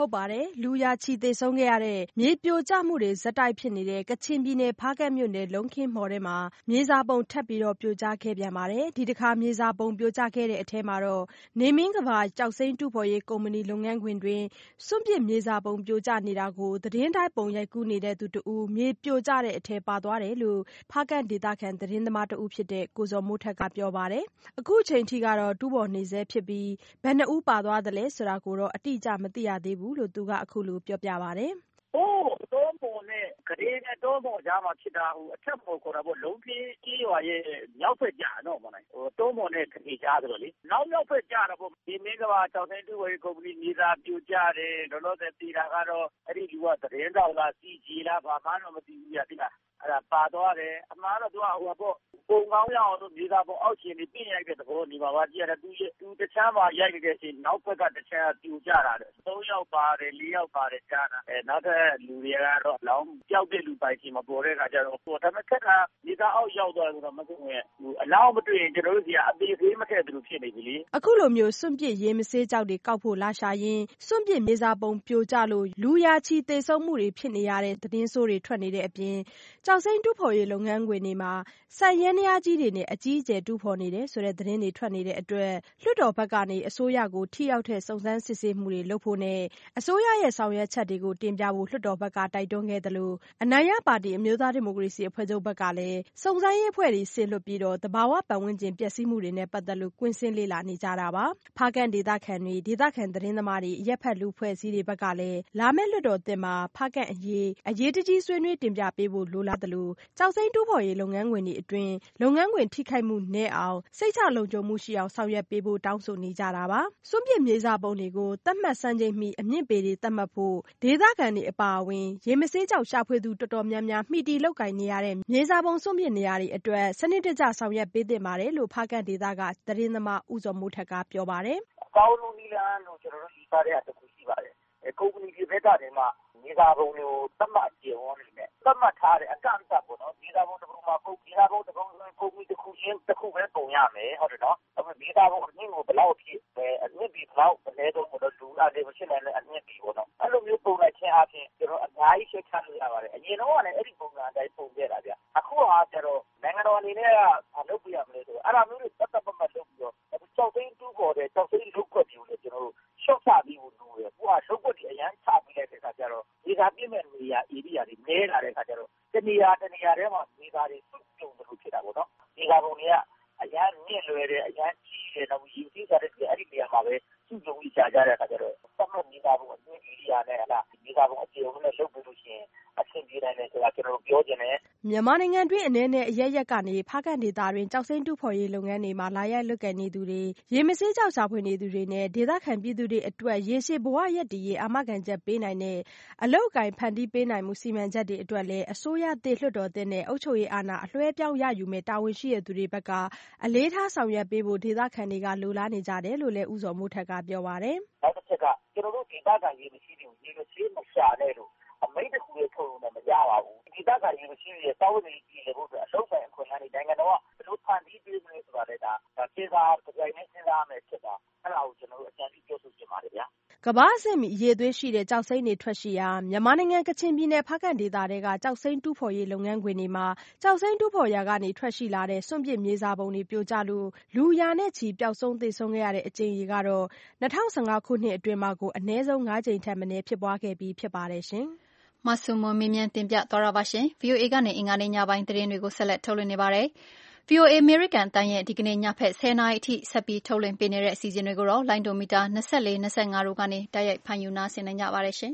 ဟုတ်ပါတယ်။လူရာချီသေဆုံးခဲ့ရတဲ့မြေပြိုကျမှုတွေဆက်တိုက်ဖြစ်နေတဲ့ကချင်ပြည်နယ်ဖားကန့်မြို့နယ်လုံးခင်းမှော်ထဲမှာမြေစာပုံထပ်ပြီးပြိုကျခဲ့ပြန်ပါတယ်။ဒီတခါမြေစာပုံပြိုကျခဲ့တဲ့အထဲမှာတော့နေမင်းကဘာကျောက်စိမ်းတူးဖော်ရေးကုမ္ပဏီလုပ်ငန်းခွင်တွင်စွန့်ပစ်မြေစာပုံပြိုကျနေတာကိုသတင်းတိုက်ပုံရိုက်ကူးနေတဲ့သူတဦးမြေပြိုကျတဲ့အထဲပါသွားတယ်လို့ဖားကန့်ဒေသခံသတင်းသမားတဦးဖြစ်တဲ့ကိုဇော်မိုးထက်ကပြောပါတယ်။အခုချိန်ထိကတော့တူးဖော်နေဆဲဖြစ်ပြီးဘယ်နှစ်ဦးပါသွားသလဲဆိုတာကိုတော့အတိအကျမသိရသေးဘူးလို့သူကအခုလိုပြောပြပါတယ်။တောမော်နဲ့ကလေးနဲ့တောမော်ကြားမှာဖြစ်တာအထက်မော်ခေါ်တာပေါ့လုံးခင်းကြီးရွာရဲ့မြောက်ဘက်ကြားတော့မနိုင်တောမော်နဲ့ကလေးကြားဆိုတော့လေနောက်မြောက်ဘက်ကြားတာပေါ့ဒီမင်းကဘာကျောက်သိန်းတူဝေးကုမ္ပဏီမြေသားပြိုကျတယ်လောလောဆယ်တည်တာကတော့အဲ့ဒီလူကသတင်းတော်လားစီကြီးလားဘာမှတော့မသိဘူးရတိလားအဲ့ဒါပါသွားတယ်အမှားတော့သူကဟိုပေါ့ပုံကောင်းရအောင်လို့မြေသားပေါ့အောက်ရှင်နေပြင်ရိုက်တဲ့သဘောနေပါပါကြည့်ရတဲ့သူတချမ်းမှာရိုက်ခဲ့တဲ့အချိန်နောက်ဘက်ကတချမ်းပြိုကျတာတယ်3ယောက်ပါတယ်4ယောက်ပါတယ်ကြားတာနောက်ထပ်လူတွေကတော့လောင်းပြောက်တဲ့လူပိုင်ရှင်မပေါ်တဲ့အခါကျတော့ဒါပေမဲ့ခက်ကမြေသားအောက်ရောက်သွားတယ်ဆိုတော့မဆုံးရဲ့အလောင်းမတွေ့ရင်ကျွန်တော်တို့စီကအသေးသေးမထည့်သူဖြစ်နေပြီလေအခုလိုမျိုးစွန့်ပစ်ရေမဆေးကြောက်တွေကောက်ဖို့လာရှာရင်းစွန့်ပစ်မြေစာပုံပြိုကျလို့လူရာချီသေဆုံးမှုတွေဖြစ်နေရတဲ့သတင်းဆိုးတွေထွက်နေတဲ့အပြင်ကျောက်စိမ်းတူးဖော်ရေးလုပ်ငန်းခွင်တွေမှာစိုက်ရဲနှရားကြီးတွေနဲ့အကြီးအကျယ်တူးဖော်နေတယ်ဆိုတဲ့သတင်းတွေထွက်နေတဲ့အတွက်လွှတ်တော်ဘက်ကနေအစိုးရကိုထိရောက်တဲ့စုံစမ်းစစ်ဆေးမှုတွေလုပ်ဖို့နဲ့အစိုးရရဲ့ဆောင်ရွက်ချက်တွေကိုတင်ပြဖို့လွှတ်တော်ဘက်ကတိုက်တွန်းခဲ့တယ်လို့အနိုင်ရပါတီအမျိုးသားဒီမိုကရေစီအဖွဲ့ချုပ်ဘက်ကလည်းစုံစမ်းရေးအဖွဲ့တွေဆေလွတ်ပြီးတော့သဘာဝပတ်ဝန်းကျင်ပျက်စီးမှုတွေနဲ့ပတ်သက်လို့ကွင်းဆင်းလေ့လာနေကြတာပါဖားကန့်ဒေသခံတွေဒေသခံသတင်းသမားတွေရက်ဖက်လူဖွဲ့စည်းတွေဘက်ကလည်းလာမယ့်လွှတ်တော်တင်မှာဖားကန့်အရေးတကြီးဆွေးနွေးတင်ပြပေးဖို့လိုလားတယ်လို့ကျောက်စိမ်းတူးဖော်ရေးလုပ်ငန်းခွင်တွေအတွင်းလုပ်ငန်းခွင်ထိခိုက်မှုနည်းအောင်စိတ်ချလုံခြုံမှုရှိအောင်ဆောင်ရွက်ပေးဖို့တောင်းဆိုနေကြတာပါစွန့်ပစ်မြေစာပုံတွေကိုသတ်မှတ်စံချိန်မီအမြင့်ပေတွေသတ်မှတ်ဖို့ဒေသခံတွေအပါအဝင်ရေမဆေးကြောက်ရှာဖွေသူတော်တော်များများမှီတီလောက်ကိုင်နေရတဲ့မြေစာပုံစွန့်ပစ်နေရတဲ့အတွက်စနစ်တကျဆောင်ရွက်ပေးသင့်ပါတယ်လို့ဖားကန့်ဒေသကသတင်းသမားဦးဇော်မိုးထက်ကပြောပါတယ်အကောင်းဆုံးနည်းလမ်းလို့ကျွန်တော်တို့ယူဆတဲ့တစ်ခုရှိပါတယ်ကုမ္ပဏီတွေဘက်ကနေမှမြေစာပုံတွေကိုသတ်မှတ်ကျင့်ဝန်းနေတယ်သတ်မှတ်ထားတဲ့အကန့်အသတ်ပေါ့နော်မြေစာပုံတစ်ခုမှာမြေစာပုံတစ်ခုဆိုရင်ကုမ္ပဏီတစ်ခုချင်းတစ်ခုပဲပုံရမယ်ဟုတ်တယ်နော်အဲ့မြေစာပုံအမြင့်ကိုဘယ်လောက်ဖြစ်အမြင့်ပြီးဘယ်လောက်အနည်းဆုံးပေါ့နော်လူအားတွေမရှိနိုင်တဲ့အမြင့်ပြီးပေါ့နော်အဲ့လိုမျိုးပုံလိုက်ခြင်းအပြင်ကျွန်တော်အများကြီးရှင်းချလို့ရပါတယ်အရင်တော့ကလည်းအဲ့ဒီပုံစံအတိုင်းပုံခဲ့တာဗျအခုကကျတော့နိုင်ငံတော်အနေနဲ့ကလုပ်ပြရမလဲဆိုတော့အဲ့ဒါမျိုးတွေပတ်သက်ပတ်လုပ်ပြီးတော့ကျောက်သိန်းတူးပေါ်တဲ့ကျောက်သိန်းလုတ်ခွက်ပြီးလို့ကျွန်တော်တို့ရှော့ချပြီးလို့လို့ရဟိုကလုတ်ခွက်တွေအရန်ချပြီးလိုက်တဲ့အခါကျတော့ဒီကပြည့်မဲ့နေရာဧရိယာတွေနဲလာတဲ့အခါကျတော့တနေရာထဲမှာဒီကားတွေစုပြုံလို့ဖြစ်တာပေါ့နော်ဒီကားပုံတွေကအရန်မြင့်လွယ်တယ်အရန်ကြီးတယ်တော့ယူသေးစားတဲ့အဲ့ဒီနေရာမှာပဲစုပြုံပြီးရှာကြတဲ့အခါကျတော့သတ်မှတ်ဒီကားပုံအမြင့်ဧရိယာနဲ့ဟလာဒီကားပုံအကျုံနဲ့လုတ်ပြီးလို့ရှိရင်အဆင်ပြေနိုင်တယ်ဆိုတာကျွန်တော်ပြောချင်တယ်မြန်မာနိုင်ငံတွင်းအနေနဲ့အရက်ရက်ကနေဖားကန့်ဒေသတွင်ကျောက်စိမ်းတူးဖော်ရေးလုပ်ငန်းတွေမှာလာရိုက်လွတ်ကဲနေသူတွေရေမဆေးကြောက်ရှာဖွေနေသူတွေနဲ့ဒေသခံပြည်သူတွေအတွက်ရေရှည်ဘဝရက်တည်ရေးအာမခံချက်ပေးနိုင်တဲ့အလုပ်အကိုင်ဖန်တီးပေးနိုင်မှုစီမံချက်တွေအတွက်လည်းအစိုးရသစ်လွှတ်တော်သစ်နဲ့အုပ်ချုပ်ရေးအာဏာအလွှဲပြောင်းရယူမဲ့တာဝန်ရှိတဲ့သူတွေဘက်ကအလေးထားဆောင်ရွက်ပေးဖို့ဒေသခံတွေကလိုလားနေကြတယ်လို့လည်းဦးဇော်မိုးထက်ကပြောပါတယ်နောက်တစ်ချက်ကကျွန်တော်တို့ဒေသခံရေမရှိတွေကိုရေမရှိမရှာနဲ့လို့အမိတ်တခုရဲ့ထုံလို့မရပါဘူးဒီဒေသခံရေမရှိရဲ့တောင်းနေကြည့်လို့အလုပ်ဆိုင်အခွင့်အရေးနိုင်ငံတော်ကဘယ်လိုဖန်တီးပေးမလဲဆိုတာလည်းဒါစဉ်းစားကြိုင်နေစဉ်းစားမယ်ဖြစ်တာအဲ့ဒါကိုကျွန်တော်တို့အကြံပြုပြောဆိုချင်ပါတယ်ဗျာကမ္ဘာအဆင့်မီအရေးသွေးရှိတဲ့ကျောက်စိမ်းတွေထွက်ရှိရာမြန်မာနိုင်ငံကချင်ပြည်နယ်ဖားကန့်ဒေသတွေကကျောက်စိမ်းတူးဖော်ရေးလုပ်ငန်းခွင်တွေမှာကျောက်စိမ်းတူးဖော်ရာကနေထွက်ရှိလာတဲ့စွန့်ပစ်မြေစာပုံတွေပြိုကျလို့လူရာနဲ့ချီပျောက်ဆုံးသေဆုံးခဲ့ရတဲ့အကြိမ်ရေကတော့2015ခုနှစ်အတွင်းမှာကိုအနည်းဆုံး5ကြိမ်ထက်မနည်းဖြစ်ပွားခဲ့ပြီးဖြစ်ပါတယ်ရှင်မဆုမွန်မေးမြန်းတင်ပြသွားတာပါရှင် VOA ကနေအင်္ဂါနေ့ညပိုင်းသတင်းတွေကိုဆက်လက်ထုတ်လွှင့်နေပါတယ်VOA အမေရိကန်အသံရဲ့ဒီကနေ့ညဖက်10:00နာရီအထိဆက်ပြီးထုတ်လွှင့်ပေးနေတဲ့အစီအစဉ်တွေကိုတော့လိုင်းဒိုမီတာ24 25တို့ကနေတိုက်ရိုက်ဖန်ယူနာဆင်နိုင်ကြပါတယ်ရှင်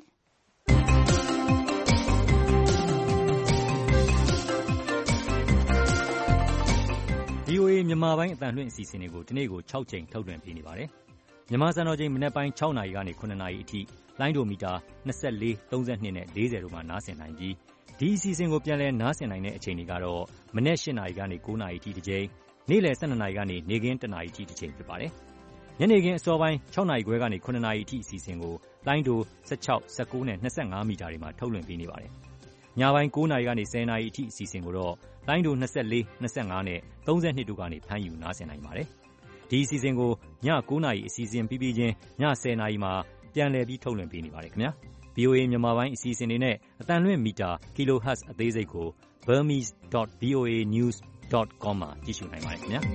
။ VOA မြန်မာပိုင်းအသံလွှင့်အစီအစဉ်တွေကိုဒီနေ့ကို6ကြိမ်ထုတ်လွှင့်ပေးနေပါတယ်။မြန်မာစံတော်ချိန်မနက်ပိုင်း6နာရီကနေ9နာရီအထိလိုင်းဒိုမီတာ24 32နဲ့40တို့မှာနားဆင်နိုင်ပြီးဒီအစီအစဉ်ကိုပြန်လည်နားဆင်နိုင်တဲ့အချိန်တွေကတော့မနက်8နာရီကနေ9နာရီအထိတစ်ကြိမ်နေ့လယ်12နာရီကနေနေ့ခင်း1နာရီအထိတစ်ကြိမ်ဖြစ်ပါတယ်။ညနေခင်းအစောပိုင်း6နာရီခွဲကနေ9နာရီအထိအစီအစဉ်ကိုလိုင်းဒို16 19နဲ့25မီတာတွေမှာထုတ်လွှင့်ပေးနေပါတယ်။ညပိုင်း9နာရီကနေ10နာရီအထိအစီအစဉ်ကိုတော့လိုင်းဒို24 25နဲ့32တို့ကနေဖမ်းယူနားဆင်နိုင်ပါတယ်။ဒီအစီအစဉ်ကိုည9နာရီအစီအစဉ်ပြီးပြီးချင်းည10နာရီမှာတပြန်လည်ပြီးထုတ်လွှင့်ပေးနေပါတယ်ခင်ဗျာ။ VOA မြန်မာပိုင်းအစီအစဉ်တွေနဲ့အသံလွှင့်မီတာ kilohertz အသေးစိတ်ကို burmese.voanews.com မှာကြည့်ရှုနိုင်ပါတယ်ခင်ဗျာ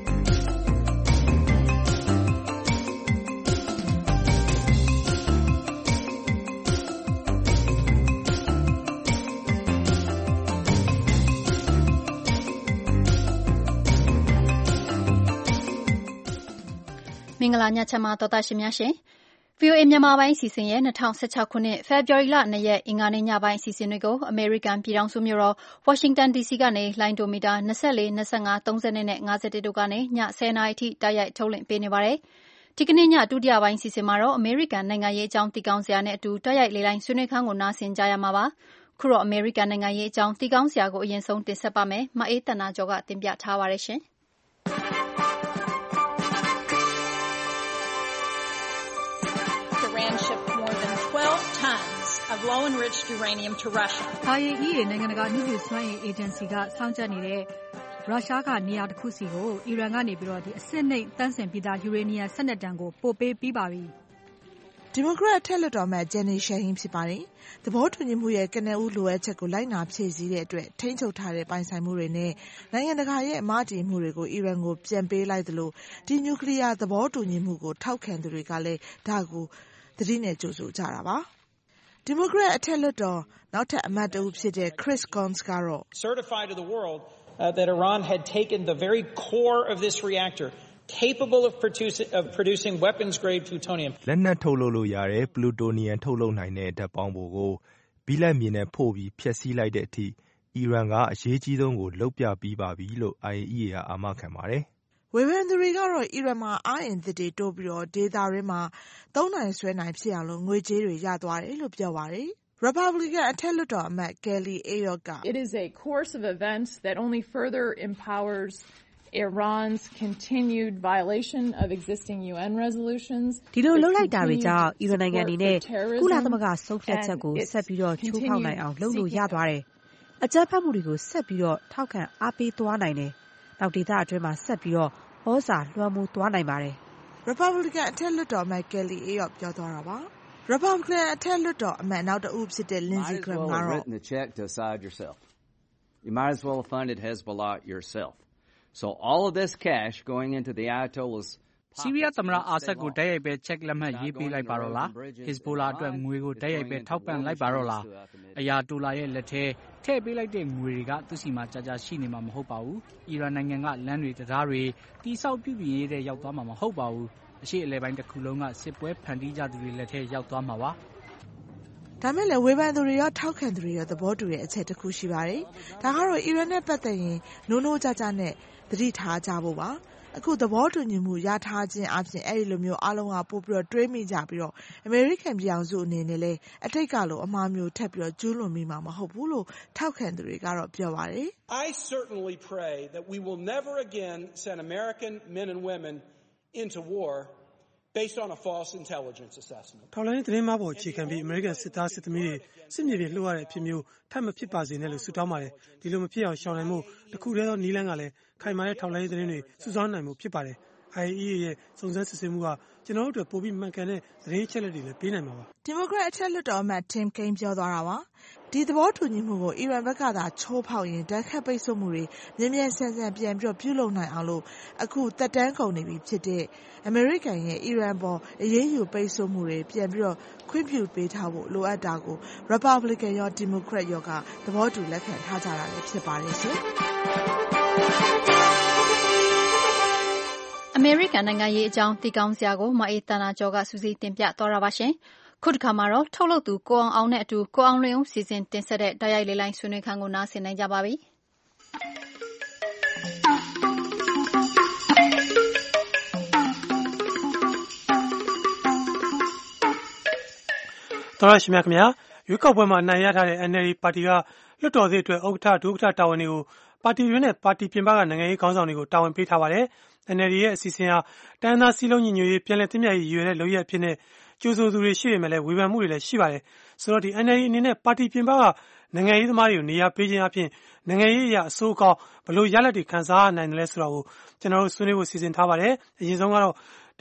မင်္ဂလာညချမ်းပါတော်သားရှင်များရှင် VOA မြန်မာပိုင်းအစီအစဉ်ရဲ့2016ခုနှစ် February လ2ရက်အင်္ဂါနေ့ညပိုင်းအစီအစဉ်တွေကို American ပြည်ထောင်စုမြို့တော် Washington DC ကနေလိုင်းဒိုမီတာ24 25 30နဲ့51တို့ကနေည10:00နာရီထိတိုက်ရိုက်ထုတ်လွှင့်ပေးနေပါတယ်။ဒီကနေ့ညဒုတိယပိုင်းအစီအစဉ်မှာတော့ American နိုင်ငံရေးအကြောင်းတည်ကောင်းစရာနဲ့အတူတိုက်ရိုက်လေလိုင်းဆွေးနွေးခန်းကိုနားဆင်ကြရမှာပါ။ခုတော့ American နိုင်ငံရေးအကြောင်းတည်ကောင်းစရာကိုအရင်ဆုံးတင်ဆက်ပါမယ်။မအေးတနာကျော်ကတင်ပြထားပါတယ်ရှင်။ of low-enriched uranium to Russia. IAEA နိုင်ငံတကာနည်းပညာစွမ်းအင်အေဂျင်စီကစောင့်ကြပ်နေတဲ့ရုရှားကနေရာတစ်ခုစီကိုအီရန်ကနေပြီးတော့အစစ်နှိမ်တန်းစင်ပြီးသားယူရေနီယံ12တန်ကိုပို့ပေးပြီးပါပြီ။ဒီမိုကရက်အထက်လွှတ်တော်အမတ်ဂျန်နီရှယ်ဟင်းဖြစ်ပါတယ်။သဘောတူညီမှုရဲ့ကနဦးလိုအပ်ချက်ကိုလိုက်နာဖြည့်ဆည်းတဲ့အတွက်ထိန်းချုပ်ထားတဲ့ပိုင်ဆိုင်မှုတွေနဲ့နိုင်ငံတကာရဲ့အမှားတည်မှုတွေကိုအီရန်ကိုပြန်ပေးလိုက်သလိုဒီနျူကလ িয়ার သဘောတူညီမှုကိုထောက်ခံသူတွေကလည်းဒါကိုသတိနဲ့ကြိုဆိုကြတာပါ။ဒီမိုကရက်အထက်လွှတ်တော်နောက်ထပ်အမတ်တဦးဖြစ်တဲ့ Chris Coons ကတော့ certify to the world that Iran had taken the very core of this reactor capable of producing weapons grade plutonium လက်နက်ထုတ်လုပ်လို့ရတဲ့ပလူတိုနီယံထုတ်လုပ်နိုင်တဲ့ဓာတ်ပေါင်းဖိုကိုဘီလက်မြေနဲ့ဖို့ပြီးဖျက်ဆီးလိုက်တဲ့အထိအီရန်ကအရေးကြီးဆုံးကိုလုပ်ပြပြီးပါပြီလို့ IAEA ကအာမခံပါတယ်ဝေဖန်သူတွေကတော့အီရန်မှာအားအင်သစ်တွေတိုးပြီးတော့ဒေသတွင်းမှာသုံးနိုင်ဆွဲနိုင်ဖြစ်အောင်လို့ငွေကြေးတွေရသွားတယ်လို့ပြောပါတယ်။ Republican အထက်လွှတ်တော်အမတ် Kelly Ayotte က It is a course of events that only further empowers Iran's continued violation of existing UN resolutions ဒီလိုလုပ်လိုက်တာတွေကြောင့်အီရန်နိုင်ငံအနေနဲ့ကုလသမဂ္ဂဆုံးဖြတ်ချက်ကိုဆက်ပြီးတော့ချိုးဖောက်နိုင်အောင်လုပ်လို့ရသွားတယ်။အကြမ်းဖက်မှုတွေကိုဆက်ပြီးတော့ထောက်ခံအားပေးသွားနိုင်တယ်။နောက်ဒေသအတွင်းမှာဆက်ပြီးတော့ဩဇာလွှမ်းမိုးသွားနိုင်ပါတယ်။ Republican အထက်လွှတ်တော်အမတ် Kelly Ayotte ပြောသွားတာပါ။ Republican အထက်လွှတ်တော်အမတ်နောက်တဦးဖြစ်တဲ့ Lindsey Graham ကတော့ You might as well have funded Hezbollah yourself. So all of this cash going into the Ayatollah's ဆီးရီးယားသမ္မတအာဆတ်ကိုတိုက်ရိုက်ပဲချက်လက်မှတ်ရေးပေးလိုက်ပါတော့လား။ Hezbollah အတွက်ငွေကိုတိုက်ရိုက်ပဲထောက်ပံ့လိုက်ပါတော့လား။အရာတိုလာရဲ့လက်ထဲထည့်ပေးလိုက်တဲ့ငွေတွေကသူ့စီမှာကြာကြာရှိနေမှာမဟုတ်ပါဘူး။အီရန်နိုင်ငံကလမ်းတွေတရားတွေတိဆောက်ပြုပြင်ရေးတဲ့ရောက်သွားမှာမဟုတ်ပါဘူး။အရှေ့အလယ်ပိုင်းတစ်ခုလုံးကစစ်ပွဲဖန်တီးကြသူတွေလက်ထဲရောက်သွားမှာပါ။ဒါမဲ့လည်းဝေဖန်သူတွေရောထောက်ခံသူတွေရောသဘောတူတဲ့အချက်တစ်ခုရှိပါတယ်။ဒါကတော့အီရန်နဲ့ပတ်သက်ရင်နိုးနိုးကြကြနဲ့သတိထားကြဖို့ပါ။အခုသဘောတူညီမှုရထားခြင်းအပြင်အဲ့ဒီလိုမျိုးအားလုံးကပို့ပြီးတော့တွေးမိကြပြီးတော့အမေရိကန်ပြည်အောင်စုအနေနဲ့လည်းအတိတ်ကလိုအမှားမျိုးထပ်ပြီးတော့ကျူးလွန်မိမှာမဟုတ်ဘူးလို့ထောက်ခံသူတွေကတော့ပြောပါတယ် I certainly pray that we will never again send American men and women into war based on a false intelligence assessment ထောက်လိုင်းသတင်းမှာပေါ်အခြေခံပြီးအမေရိကန်စစ်သားစစ်သမီးတွေစစ်မြေပြင်လှုပ်ရတဲ့အဖြစ်မျိုးထပ်မဖြစ်ပါစေနဲ့လို့ဆုတောင်းပါတယ်ဒီလိုမဖြစ်အောင်ရှောင်နိုင်မှုတခုတည်းသောနည်းလမ်းကလည်းခိုင်မာတဲ့ထောက်လိုင်းသတင်းတွေစုဆောင်းနိုင်မှုဖြစ်ပါတယ် IAEA ရဲ့စုံစမ်းစစ်ဆေးမှုကကျွန်တော်တို့အတွက်ပိုပြီးမှန်ကန်တဲ့သတင်းအချက်အလက်တွေလည်းပေးနိုင်မှာပါဒီမိုကရက်အထက်လွှတ်တော်အမတ် Tim Kaine ပြောသွားတာပါဒီသဘောတူညီမှုကိုအီရန်ဘက်ကသာချိုးဖောက်ရင်ဓာတ်ခတ်ပိတ်ဆို့မှုတွေမြင်းမြန်းဆန်းဆန်းပြန်ပြီးပြုလုပ်နိုင်အောင်လို့အခုတက်တန်းကုန်နေပြီဖြစ်တဲ့အမေရိကန်ရဲ့အီရန်ပေါ်အရေးယူပိတ်ဆို့မှုတွေပြန်ပြီးတော့ခွင့်ပြုပေးထားဖို့လိုအပ်တာကို Republican ရော Democrat ရောကသဘောတူလက်ခံထားကြတာလည်းဖြစ်ပါတယ်ရှင်အမေရိကန်နိုင်ငံရေးအကြောင်းတည်ကောင်းစရာကိုမအေးတနာကျော်ကစူးစီးတင်ပြသွားတာပါရှင်ခုတစ်ခါမှာတော့ထုတ်လုပ်သူကိုအောင်နဲ့အတူကိုအောင်လွင်ဦးစီစဉ်တင်ဆက်တဲ့တိုက်ရိုက်လေးလိုင်းဆွေးနွေးခန်းကိုနားဆင်နိုင်ကြပါပြီတော်ရရှိမြခင်ဗျာရွေးကောက်ပွဲမှာအနိုင်ရထားတဲ့ NLD ပါတီကလွှတ်တော်သစ်အတွက်ဥက္ကဋ္ဌဒုဥက္ကဋ္ဌတာဝန်တွေကိုပါတီတွင်းနဲ့ပါတီပြင်ပကနိုင်ငံရေးခေါင်းဆောင်တွေကိုတာဝန်ပေးထားပါတယ်။ NLD ရဲ့အစီအစဉ်ဟာတိုင်းသားစည်းလုံးညီညွတ်ရေးပြန်လည်သင့်မြတ်ရေးရည်ရွယ်တဲ့လုပ်ရက်အဖြစ်နဲ့ကြိုးဆိုသူတွေရှိပေမဲ့လည်းဝေဖန်မှုတွေလည်းရှိပါတယ်။ဆိုတော့ဒီ NLD အနေနဲ့ပါတီပြင်ပကနိုင်ငံရေးသမားတွေကိုနေရာပေးခြင်းအပြင်နိုင်ငံရေးအရာအဆိုးအကောင်းဘလို့ရလဒ်တွေခံစားနိုင်တယ်လဲဆိုတာကိုကျွန်တော်တို့ဆွေးနွေးဖို့စီစဉ်ထားပါတယ်။အရင်ဆုံးကတော့ဒီ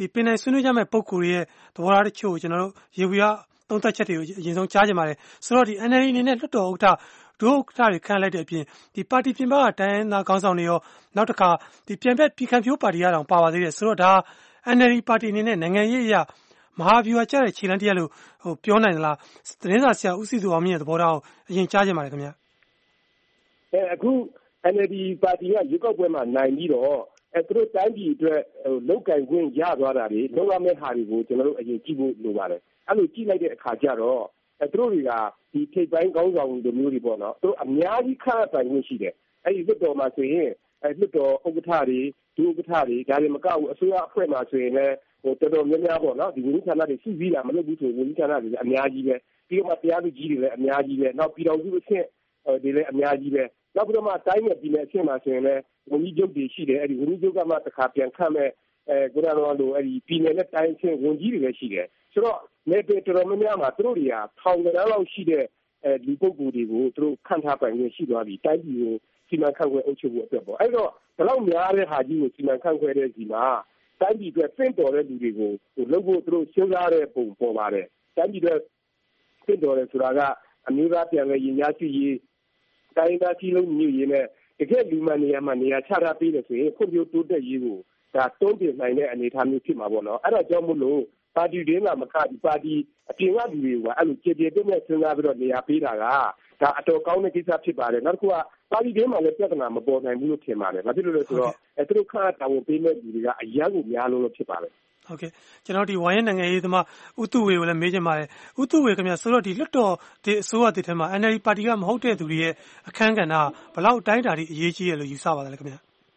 ဒီပင်နိုင်ဆွေးနွေးကြမဲ့ပုံကိုယ်ရဲ့သဘောထားတချို့ကိုကျွန်တော်တို့ရေဘူးရသုံးသပ်ချက်တွေကိုအရင်ဆုံးကြားကြပါတယ်ဆိုတော့ဒီ NLD အနေနဲ့လွှတ်တော်ဥက္ကဋ္ဌဒုဥက္ကဋ္ဌတွေခန့်လိုက်တဲ့အပြင်ဒီပါတီပြင်ပကတိုင်းသားခေါင်းဆောင်တွေရောနောက်တစ်ခါဒီပြန်ပြတ်ပြည်ခံဖြိုးပါတီရအောင်ပါပါသေးတယ်ဆိုတော့ဒါ NLD ပါတီအနေနဲ့နိုင်ငံရေးအရမဟာဗျူဟာကျတဲ့ခြေလှမ်းတစ်ရပ်လို့ပြောနိုင်သလားသတင်းစာဆရာဦးစီသူအောင်မြင့်ရဲ့သဘောထားကိုအရင်ကြားကြပါတယ်ခင်ဗျာအခု NLD ပါတီကရွေးကောက်ပွဲမှာနိုင်ပြီးတော့သူတို့တိုင်းပြည်အတွက်လောက်ကင်ခွင့်ရသွားတာတွေလုံရမယ့်ဟာတွေကိုကျွန်တော်တို့အရင်ကြည့်ဖို့လိုပါတယ်အဲ့လိုကြည့်လိုက်တဲ့အခါကျတော့သူတို့တွေကဒီထိပ်ပိုင်းကောင်းဆောင်တွေမျိုးတွေပေါ့နော်သူတို့အများကြီးခန့်ပိုင်ခွင့်ရှိတယ်အဲ့ဒီလွှတ်တော်မှာဆိုရင်လွှတ်တော်ဥက္ကဋ္ဌတွေဒုဥက္ကဋ္ဌတွေဒါတွေမကဘူးအစိုးရအဖွဲ့မှာဆိုရင်လည်းတော်တော်များများပေါ့နော်ဒီဝန်ကြီးဌာနတွေစုစည်းတာမလုပ်ဘူးဆိုဝန်ကြီးဌာနတွေအများကြီးပဲပြီးတော့မှတရားသူကြီးတွေလည်းအများကြီးပဲနောက်ပြည်တော်စုအဆင့်တွေလည်းအများကြီးပဲနောက်ပြီးတော့မှတိုင်းနယ်ပြည်နယ်အဆင့်မှာဆိုရင်လည်းဝန်ကြီးချုပ်တွေရှိတယ်အဲ့ဒီဝန်ကြီးချုပ်ကမှတစ်ခါပြန်ခန့်မဲ့ခုနကတော့လို့အဲ့ဒီပြည်နယ်နဲ့တိုင်းအဆင့်ဝန်ကြီးတွေလည်းရှိတယ်ဆိုတော့နယ်ပယ်တော်တော်များများမှာသူတို့တွေကထောင်ကဏ္ဍလောက်ရှိတဲ့လူပုဂ္ဂိုလ်တွေကိုသူတို့ခန့်ထားပိုင်ခွင့်ရှိသွားပြီတိုင်းပြည်ကိုစီမံခန့်ခွဲအုပ်ချုပ်ဖို့အတွက်ပေါ့အဲ့တော့ဒီလောက်များတဲ့ဟာကြီးကိုစီမံခန့်ခွဲတဲ့စီမှာတိုင်းပြည်အတွက်သင့်တော်တဲ့လူတွေကိုလုပ်ဖို့သူတို့စဉ်းစားတဲ့ပုံပေါ်ပါတယ်တိုင်းပြည်အတွက်သင့်တော်တယ်ဆိုတာကအမျိုးသားပြန်လည်ရည်ညာရှိရေးတိုင်းသားစည်းလုံးညီညွတ်ရေးနဲ့တကယ်လူမှန်နေရာမှာနေရာချထားပေးတယ်ဆိုရင်ဖွံ့ဖြိုးတိုးတက်ရေးကိုဒါတွန်းတင်နိုင်တဲ့အနေအထားမျိုးဖြစ်မှာပေါ့နော်အဲ့ဒါကြောင့်မို့လို့ပါတီတွင်းကမကဒီပါတီအပြင်ကလူတွေကအဲ့လိုကြေကြေပြည့်ပြည့်စဉ်းစားပြီးတော့နေရာပေးတာကဒါအတော်ကောင်းတဲ့ကိစ္စဖြစ်ပါတယ်နောက်တစ်ခုကပါတီတွင်းမှာလည်းပြဿနာမပေါ်နိုင်ဘူးလို့ထင်ပါတယ်ဘာဖြစ်လို့လဲဆိုတော့သူတို့ခါတာဝန်ပေးမဲ့လူတွေကအများကိုများလို့ဖြစ်ပါတယ်ဟုတ်ကဲ့ကျွန်တော်ဒီဝိုင်းရဲ့နိုင်ငံရေးသမားဦးသူဝေကိုလည်းမေးချင်ပါတယ်ဦးသူဝေခင်ဗျဆိုတော့ဒီလွှတ်တော်ဒီအစိုးရတစ်ထဲမှာ NLD ပါတီကမဟုတ်တဲ့သူတွေရဲ့အခန်းကဏ္ဍဘယ်လောက်အတိုင်းအတာထိအရေးကြီးရလို့ယူဆပါသလဲခင်ဗျ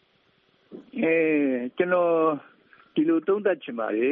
ကျွန်တော်ဒီလိုသုံးသပ်ချင်ပါတယ်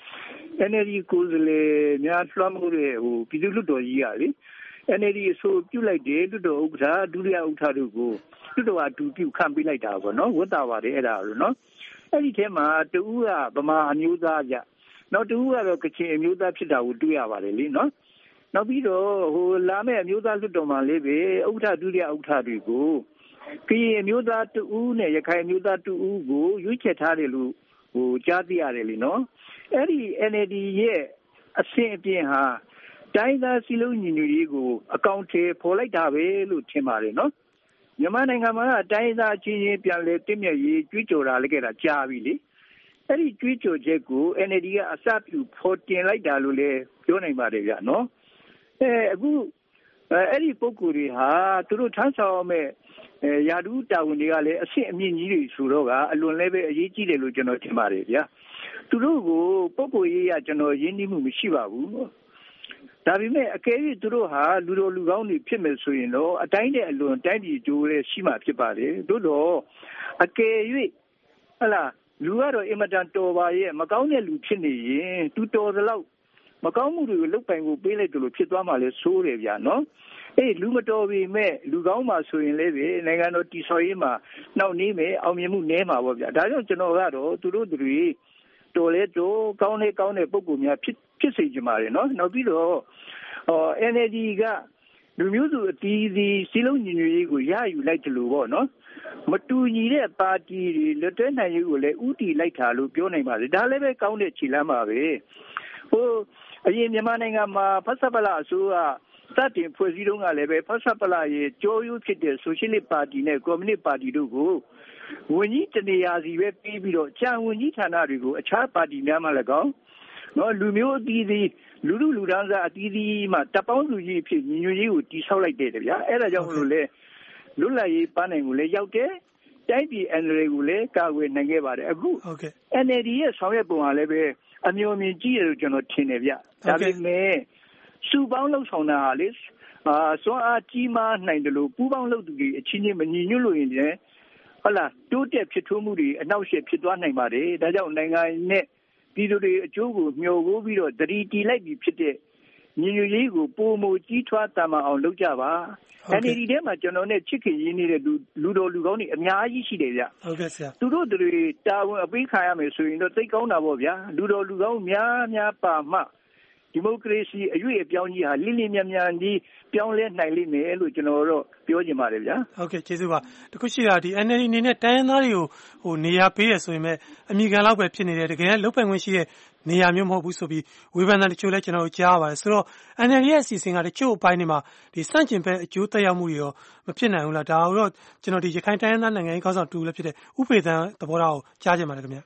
NLD ကိုယ်စားလှယ်များလွှမ်းမိုးတဲ့ပြည်သူ့လွှတ်တော်ကြီးကလေ NLD အဆိုပြုလိုက်တယ်လွှတ်တော်ဥက္ကဋ္ဌဒုတိယဥက္ကဋ္ဌတို့ကိုလွှတ်တော်အတူပြုခံပေးလိုက်တာပေါ့နော်ဝတ်တာပါတယ်အဲ့ဒါလို့နော်အဲ့ဒီထဲမှာတဦးကဗမာအမျိုးသားကြနောက်တဦးကတော့ကချင်အမျိုးသားဖြစ်တာကိုတွေ့ရပါတယ်လေနော်နောက်ပြီးတော့လာမယ့်အမျိုးသားလွှတ်တော်မှာလည်းပဲဥက္ကဋ္ဌဒုတိယဥက္ကဋ္ဌတွေကိုကရင်အမျိုးသားတဦးနဲ့ရခိုင်အမျိုးသားတဦးကိုရွေးချယ်ထားတယ်လို့ကြားသိရတယ်လေနော်အဲ့ဒီ NLD ရဲ့အဆင့်အပြင်ဟာတိုင်းသားစည်းလုံးညီညွတ်ရေးကိုအကောင့်ထဲပေါ်လိုက်တာပဲလို့ထင်ပါတယ်နော်မြန်မာနိုင်ငံမှာတိုင်းသားချင်းချင်းပြန်လဲတည်မြဲရေးကြွေးကြော်တာလည်းကြတာကြားပြီလေအဲ့ဒီကြွေးကြော်ချက်ကို NLD ကအစပြုဖော်တင်လိုက်တာလို့လည်းပြောနိုင်ပါတယ်ဗျနော်အခုအဲ့ဒီပုံကိုယ်တွေဟာသူတို့ထမ်းဆောင်မဲ့ရာထူးတာဝန်တွေကလည်းအဆင့်အမြင့်ကြီးတွေဆိုတော့ကအလွန်လည်းပဲအရေးကြီးတယ်လို့ကျွန်တော်ထင်ပါတယ်ဗျာသူတို့ကိုပုံကိုယ်ရေးရကျွန်တော်ရင်းနှီးမှုမရှိပါဘူးဒါပေမဲ့အကယ်၍သူတို့ဟာလူတော်လူကောင်းတွေဖြစ်မယ်ဆိုရင်တော့အတိုင်းတဲ့အလွန်တိုင်းပြည်ကြိုးရဲရှိမှဖြစ်ပါတယ်သို့တော့အကယ်၍ဟလာလူကတော့အင်မတန်တော်ပါရဲ့မကောင်းတဲ့လူဖြစ်နေရင်သူတော်သလောက်မကောင်းမှုတွေကိုလုပ်ပိုင်ဖို့ပေးလိုက်တယ်လို့ဖြစ်သွားမှလည်းဆိုးတယ်ဗျာနော်လူမတော်ပေမဲ့လူကောင်းမှဆိုရင်လည်းပဲနိုင်ငံတော်တည်ဆောက်ရေးမှာနှောင့်နှေးမယ်အောင်မြင်မှုနည်းမှာပေါ့ဗျာဒါကြောင့်ကျွန်တော်ကတော့သူတို့တွေတော်လဲတော်ကောင်းတဲ့ပုံကူများဖြစ်စေချင်ပါတယ်နော်နောက်ပြီးတော့NLD ကလူမျိုးစုအသီးသီးစီလုံးညီညွတ်ရေးကိုရယူလိုက်တယ်လို့ပေါ့နော်မတူညီတဲ့ပါတီတွေလက်တွဲနိုင်ရေးကိုလည်းဥတီလိုက်တာလို့ပြောနိုင်ပါတယ်ဒါလည်းပဲကောင်းတဲ့ခြေလှမ်းပါပဲအရင်မြန်မာနိုင်ငံမှာဖဆပလအစိုးရစတင်ဖွဲ့စည်းတုန်းကလည်းပဲဖဆပလရဲ့ကြောရိုးဖြစ်တဲ့ဆိုရှယ်လစ်ပါတီနဲ့ကွန်မြူနစ်ပါတီတို့ကိုဝန်ကြီးတနေရာစီပဲပြီးပြီးတော့ကျန်ဝန်ကြီးဌာနတွေကိုအခြားပါတီများမှလည်းကောင်းနော်လူမျိုးအသီးသီးလူတန်းစားအသီးသီးမှတပ်ပေါင်းစုကြီးဖြစ်ညီညွတ်ရေးကိုတည်ဆောက်လိုက်တယ်ဗျာအဲ့ဒါကြောင့်မလို့လေလွတ်လပ်ရေးပန်းနိုင်ကိုလည်းရောက်တယ်တိုင်းပြည် NLD ကိုလည်းကာကွယ်နိုင်ခဲ့ပါတယ်အခု NLD ရဲ့ဆောင်ရွက်ပုံကလည်းပဲအမျိုးမြင်ကြီးတယ်လို့ကျွန်တော်ထင်တယ်ဗျဒါပေမဲ့စုပေါင်းလှုပ်ဆောင်တာဟာလေစွမ်းအားကြီးမားနိုင်တယ်လို့ပူးပေါင်းလှုပ်သူတွေအချင်းချင်းမညီညွတ်လို့ရင်လည်းဟုတ်လားတိုးတက်ဖြစ်ထွန်းမှုတွေအနှောက်အယှက်ဖြစ်သွားနိုင်ပါတယ်ဒါကြောင့်နိုင်ငံနဲ့ပြည်သူတွေအကျိုးကိုမျှော်ကိုပြီးတော့တတိတီလိုက်ပြီးဖြစ်တဲ့ညီညွတ်ရေးကိုပုံမကြီးထွားတည်မအောင်လုပ်ကြပါ NLD ထဲမှာကျွန်တော်နဲ့ချစ်ခင်ရင်းနေတဲ့လူတော်လူကောင်းတွေအများကြီးရှိတယ်ဗျဟုတ်ကဲ့ဆရာသူတို့တွေတာဝန်အပေးခံရမယ်ဆိုရင်တော့သိကောင်းတာပေါ့ဗျာလူတော်လူကောင်းများပါမှတဒီမိုကရေစီအရွေ့အပြောင်းကြီးဟာလင်းလင်းမြန်မြန်ကြီးပြောင်းလဲနိုင်လိမ့်မယ်လို့ကျွန်တော်တို့ပြောချင်ပါတယ်ဗျာဟုတ်ကဲ့ကျေးဇူးပါတခုရှိတာဒီ NLD အနေနဲ့တိုင်းရင်းသားတွေကိုနေရာပေးရဆိုရင်မဲ့အမိခံလောက်ပဲဖြစ်နေတယ်တကယ်လုတ်ပိုင်ခွင့်ရှိတဲ့နေရာမျိုးမဟုတ်ဘူးဆိုပြီးဝေဖန်တဲ့တချို့လဲကျွန်တော်တို့ကြားရပါတယ်ဆိုတော့ NLD ရဲ့အစီအစဉ်ကတချို့အပိုင်းတွေမှာဒီစန့်ကျင်ဘက်အကျိုးသက်ရောက်မှုတွေရောမဖြစ်နိုင်ဘူးလားဒါတော့ကျွန်တော်ဒီရခိုင်တိုင်းရင်းသားနိုင်ငံရေးခေါင်းဆောင်တူလည်းဖြစ်တဲ့ဥပေသန်းသဘောထားကိုကြားချင်ပါတယ်ခင်ဗျ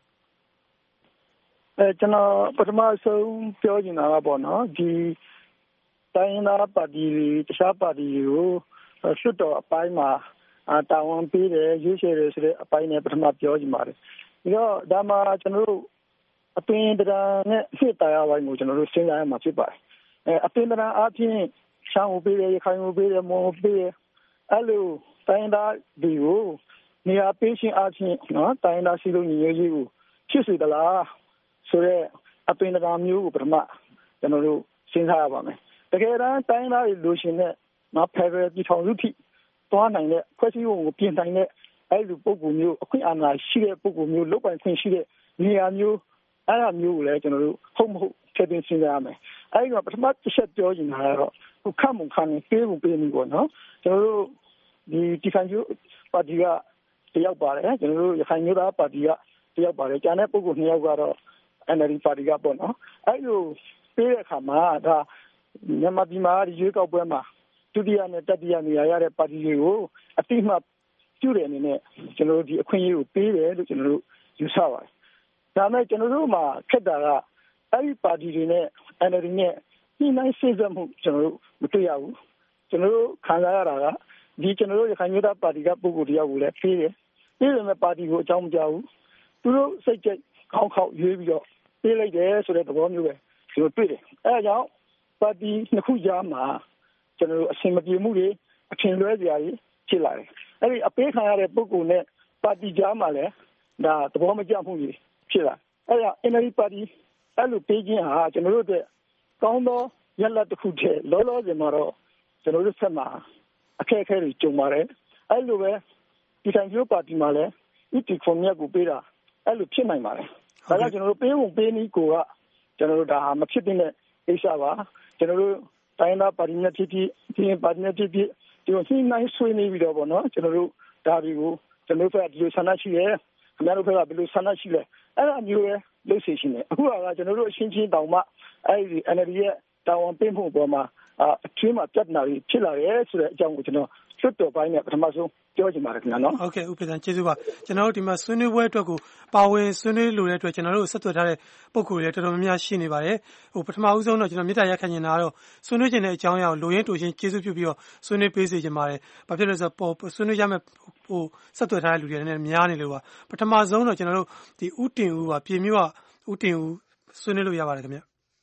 ကျွန်တော်ပထမဆုံးပြောချင်တာကပေါ့နော်ဒီတိုင်းရင်းသားပါတီတွေတခြားပါတီတွေကိုလွှတ်တော်အပိုင်းမှာတာဝန်ပေးတယ်ရွေးချယ်တယ်ဆိုတဲ့အပိုင်းနဲ့ပထမပြောချင်ပါတယ်ပြီးတော့ဒါမှကျွန်တော်တို့အပင်တရားနဲ့စစ်တရားပိုင်းကိုကျွန်တော်တို့စဉ်းစားရမှာဖြစ်ပါတယ်အပင်တရားအပြင်ရှမ်းကိုပေးတယ်ရခိုင်ကိုပေးတယ်မွန်ကိုပေးတယ်အဲ့လိုတိုင်းရင်းသားတွေကိုနေရာပေးခြင်းအပြင်နော်တိုင်းရင်းသားစီလုံးညီညွတ်ရေးကိုဖြစ်စေသလားဆိုတော့အပင်တရားမျိုးကိုပထမကျွန်တော်တို့စဉ်းစားရပါမယ်တကယ်တမ်းတိုင်းသားတွေလိုချင်တဲ့နော်ဖယ်ဒရယ်ပြည်ထောင်စုထိသွားနိုင်တဲ့ဖွဲ့စည်းပုံကိုပြင်နိုင်တဲ့အဲ့လိုပုံကူမျိုးအခွင့်အာဏာရှိတဲ့ပုံကူမျိုးလုပ်ပိုင်ခွင့်ရှိတဲ့နေရာမျိုးအဲ့ဒါမျိုးကိုလည်းကျွန်တော်တို့ဟုတ်မဟုတ်ထည့်သွင်းစဉ်းစားရမယ်အဲ့ဒီကပထမတစ်ချက်ပြောချင်တာကတော့ခုခတ်မှုခံပေးဖို့ပေးနေပေါ့နော်ကျွန်တော်တို့ဒီခိုင်ကျိုးပါတီကတယောက်ပါတယ်ကျွန်တော်တို့ရခိုင်မျိုးသားပါတီကတယောက်ပါတယ်ကျန်တဲ့ပုံကူ2ယောက်ကတော့ NLD ပါတီကပေါ့နော်အဲ့လိုပေးတဲ့အခါမှာဒါမြန်မာပြည်မှာရွေးကောက်ပွဲမှာဒုတိယနဲ့တတိယနေရာရတဲ့ပါတီတွေကိုအတိအမှပြုတဲ့အနေနဲ့ကျွန်တော်တို့ဒီအခွင့်အရေးကိုပေးတယ်လို့ကျွန်တော်တို့ယူဆပါတယ်ဒါမဲ့ကျွန်တော်တို့မှာခက်တာကအဲ့ဒီပါတီတွေနဲ့ NLD နဲ့ညှိနှိုင်းဆွေးနွေးမှုကျွန်တော်တို့မတွေ့ရဘူးကျွန်တော်တို့ခံစားရတာကဒီကျွန်တော်တို့ရခိုင်မျိုးသားပါတီကပုဂ္ဂိုလ်တယောက်ကိုလည်းပေးတယ်ပေးတယ်မဲ့ပါတီကိုအကြောင်းမကြားဘူးသူတို့စိတ်ကြိတ်ခေါက်ခေါက်ရွေးပြီးတော့ပေးလိုက်တယ်ဆိုတဲ့သဘောမျိုးပဲကျွန်တော်တွေ့တယ်အဲဒါကြောင့်ပါတီနှစ်ခုကြားမှာကျွန်တော်တို့အဆင်မပြေမှုတွေအထင်လွဲစရာတွေဖြစ်လာတယ်အဲဒီအပေးခံရတဲ့ပုဂ္ဂိုလ်နဲ့ပါတီကြားမှာလည်းဒါသဘောမကျမှုတွေဖြစ်လာအဲဒါ NLD ပါတီအဲ့လိုပေးခြင်းဟာကျွန်တော်တို့အတွက်ကောင်းသောရလဒ်တစ်ခုတည်းလောလောဆယ်မှာတော့ကျွန်တော်တို့ဆက်မှာအခက်အခဲတွေကြုံပါတယ်အဲ့လိုပဲဒီတိုင်းမျိုးပါတီမှာလည်းဥတီခွန်မြတ်ကိုပေးတာအဲ့လိုဖြစ်နိုင်ပါတယ်ဒါကကျွန်တော်တို့ပေးဖို့ပေးနည်းကိုကကျွန်တော်တို့ဒါမဖြစ်တဲ့ကိစ္စပါကျွန်တော်တို့တိုင်းသားပါတီနဲ့ဖြစ်ဒီပါတီနဲ့ဖြစ်ဒီလိုနှိမ့်နိုင်ဆွေးနေပြီးတော့ပေါ့နော်ကျွန်တော်တို့ဒါတွေကိုကျွန်တော်တို့ကဒီလိုဆန္ဒရှိတယ်ခင်ဗျားတို့ကဘယ်လိုဆန္ဒရှိလဲအဲ့ဒါမျိုးပဲလုပ်စီရှင်တယ်အခုကကျွန်တော်တို့အချင်းချင်းတောင်မှအဲ့ဒီ NLD ရဲ့တာဝန်ပေးမှုပေါ်မှာအချင်းမှပြဿနာတွေဖြစ်လာရဲဆိုတဲ့အကြောင်းကိုကျွန်တော်လွှတ်တော်ပိုင်းနဲ့ပထမဆုံးပြောချင်ပါတယ်ခင်ဗျာနော်ဟုတ်ကဲ့ဥပဒေကျေးဇူးပါကျွန်တော်တို့ဒီမှာဆွေးနွေးပွဲအတွက်ကိုပါဝင်ဆွေးနွေးလိုတဲ့အတွက်ကျွန်တော်တို့ဆက်သွယ်ထားတဲ့ပုံကိုယ်တွေတော်တော်များများရှိနေပါတယ်ပထမဦးဆုံးတော့ကျွန်တော်မေတ္တာရပ်ခံနေတာကတော့ဆွေးနွေးခြင်းတဲ့အကြောင်းအရာကိုလိုရင်းတူချင်းကျေးဇူးပြုပြီးတော့ဆွေးနွေးပေးစေချင်ပါတယ်ဘာဖြစ်လို့လဲဆိုတော့ဆွေးနွေးရမယ့်ဆက်သွယ်ထားတဲ့လူတွေလည်းများနေလို့ပါပထမဆုံးတော့ကျွန်တော်တို့ဒီဥတင်ဦးပါပြည်မြို့ကဥတင်ဦးဆွေးနွေးလို့ရပါတယ်ခင်ဗျ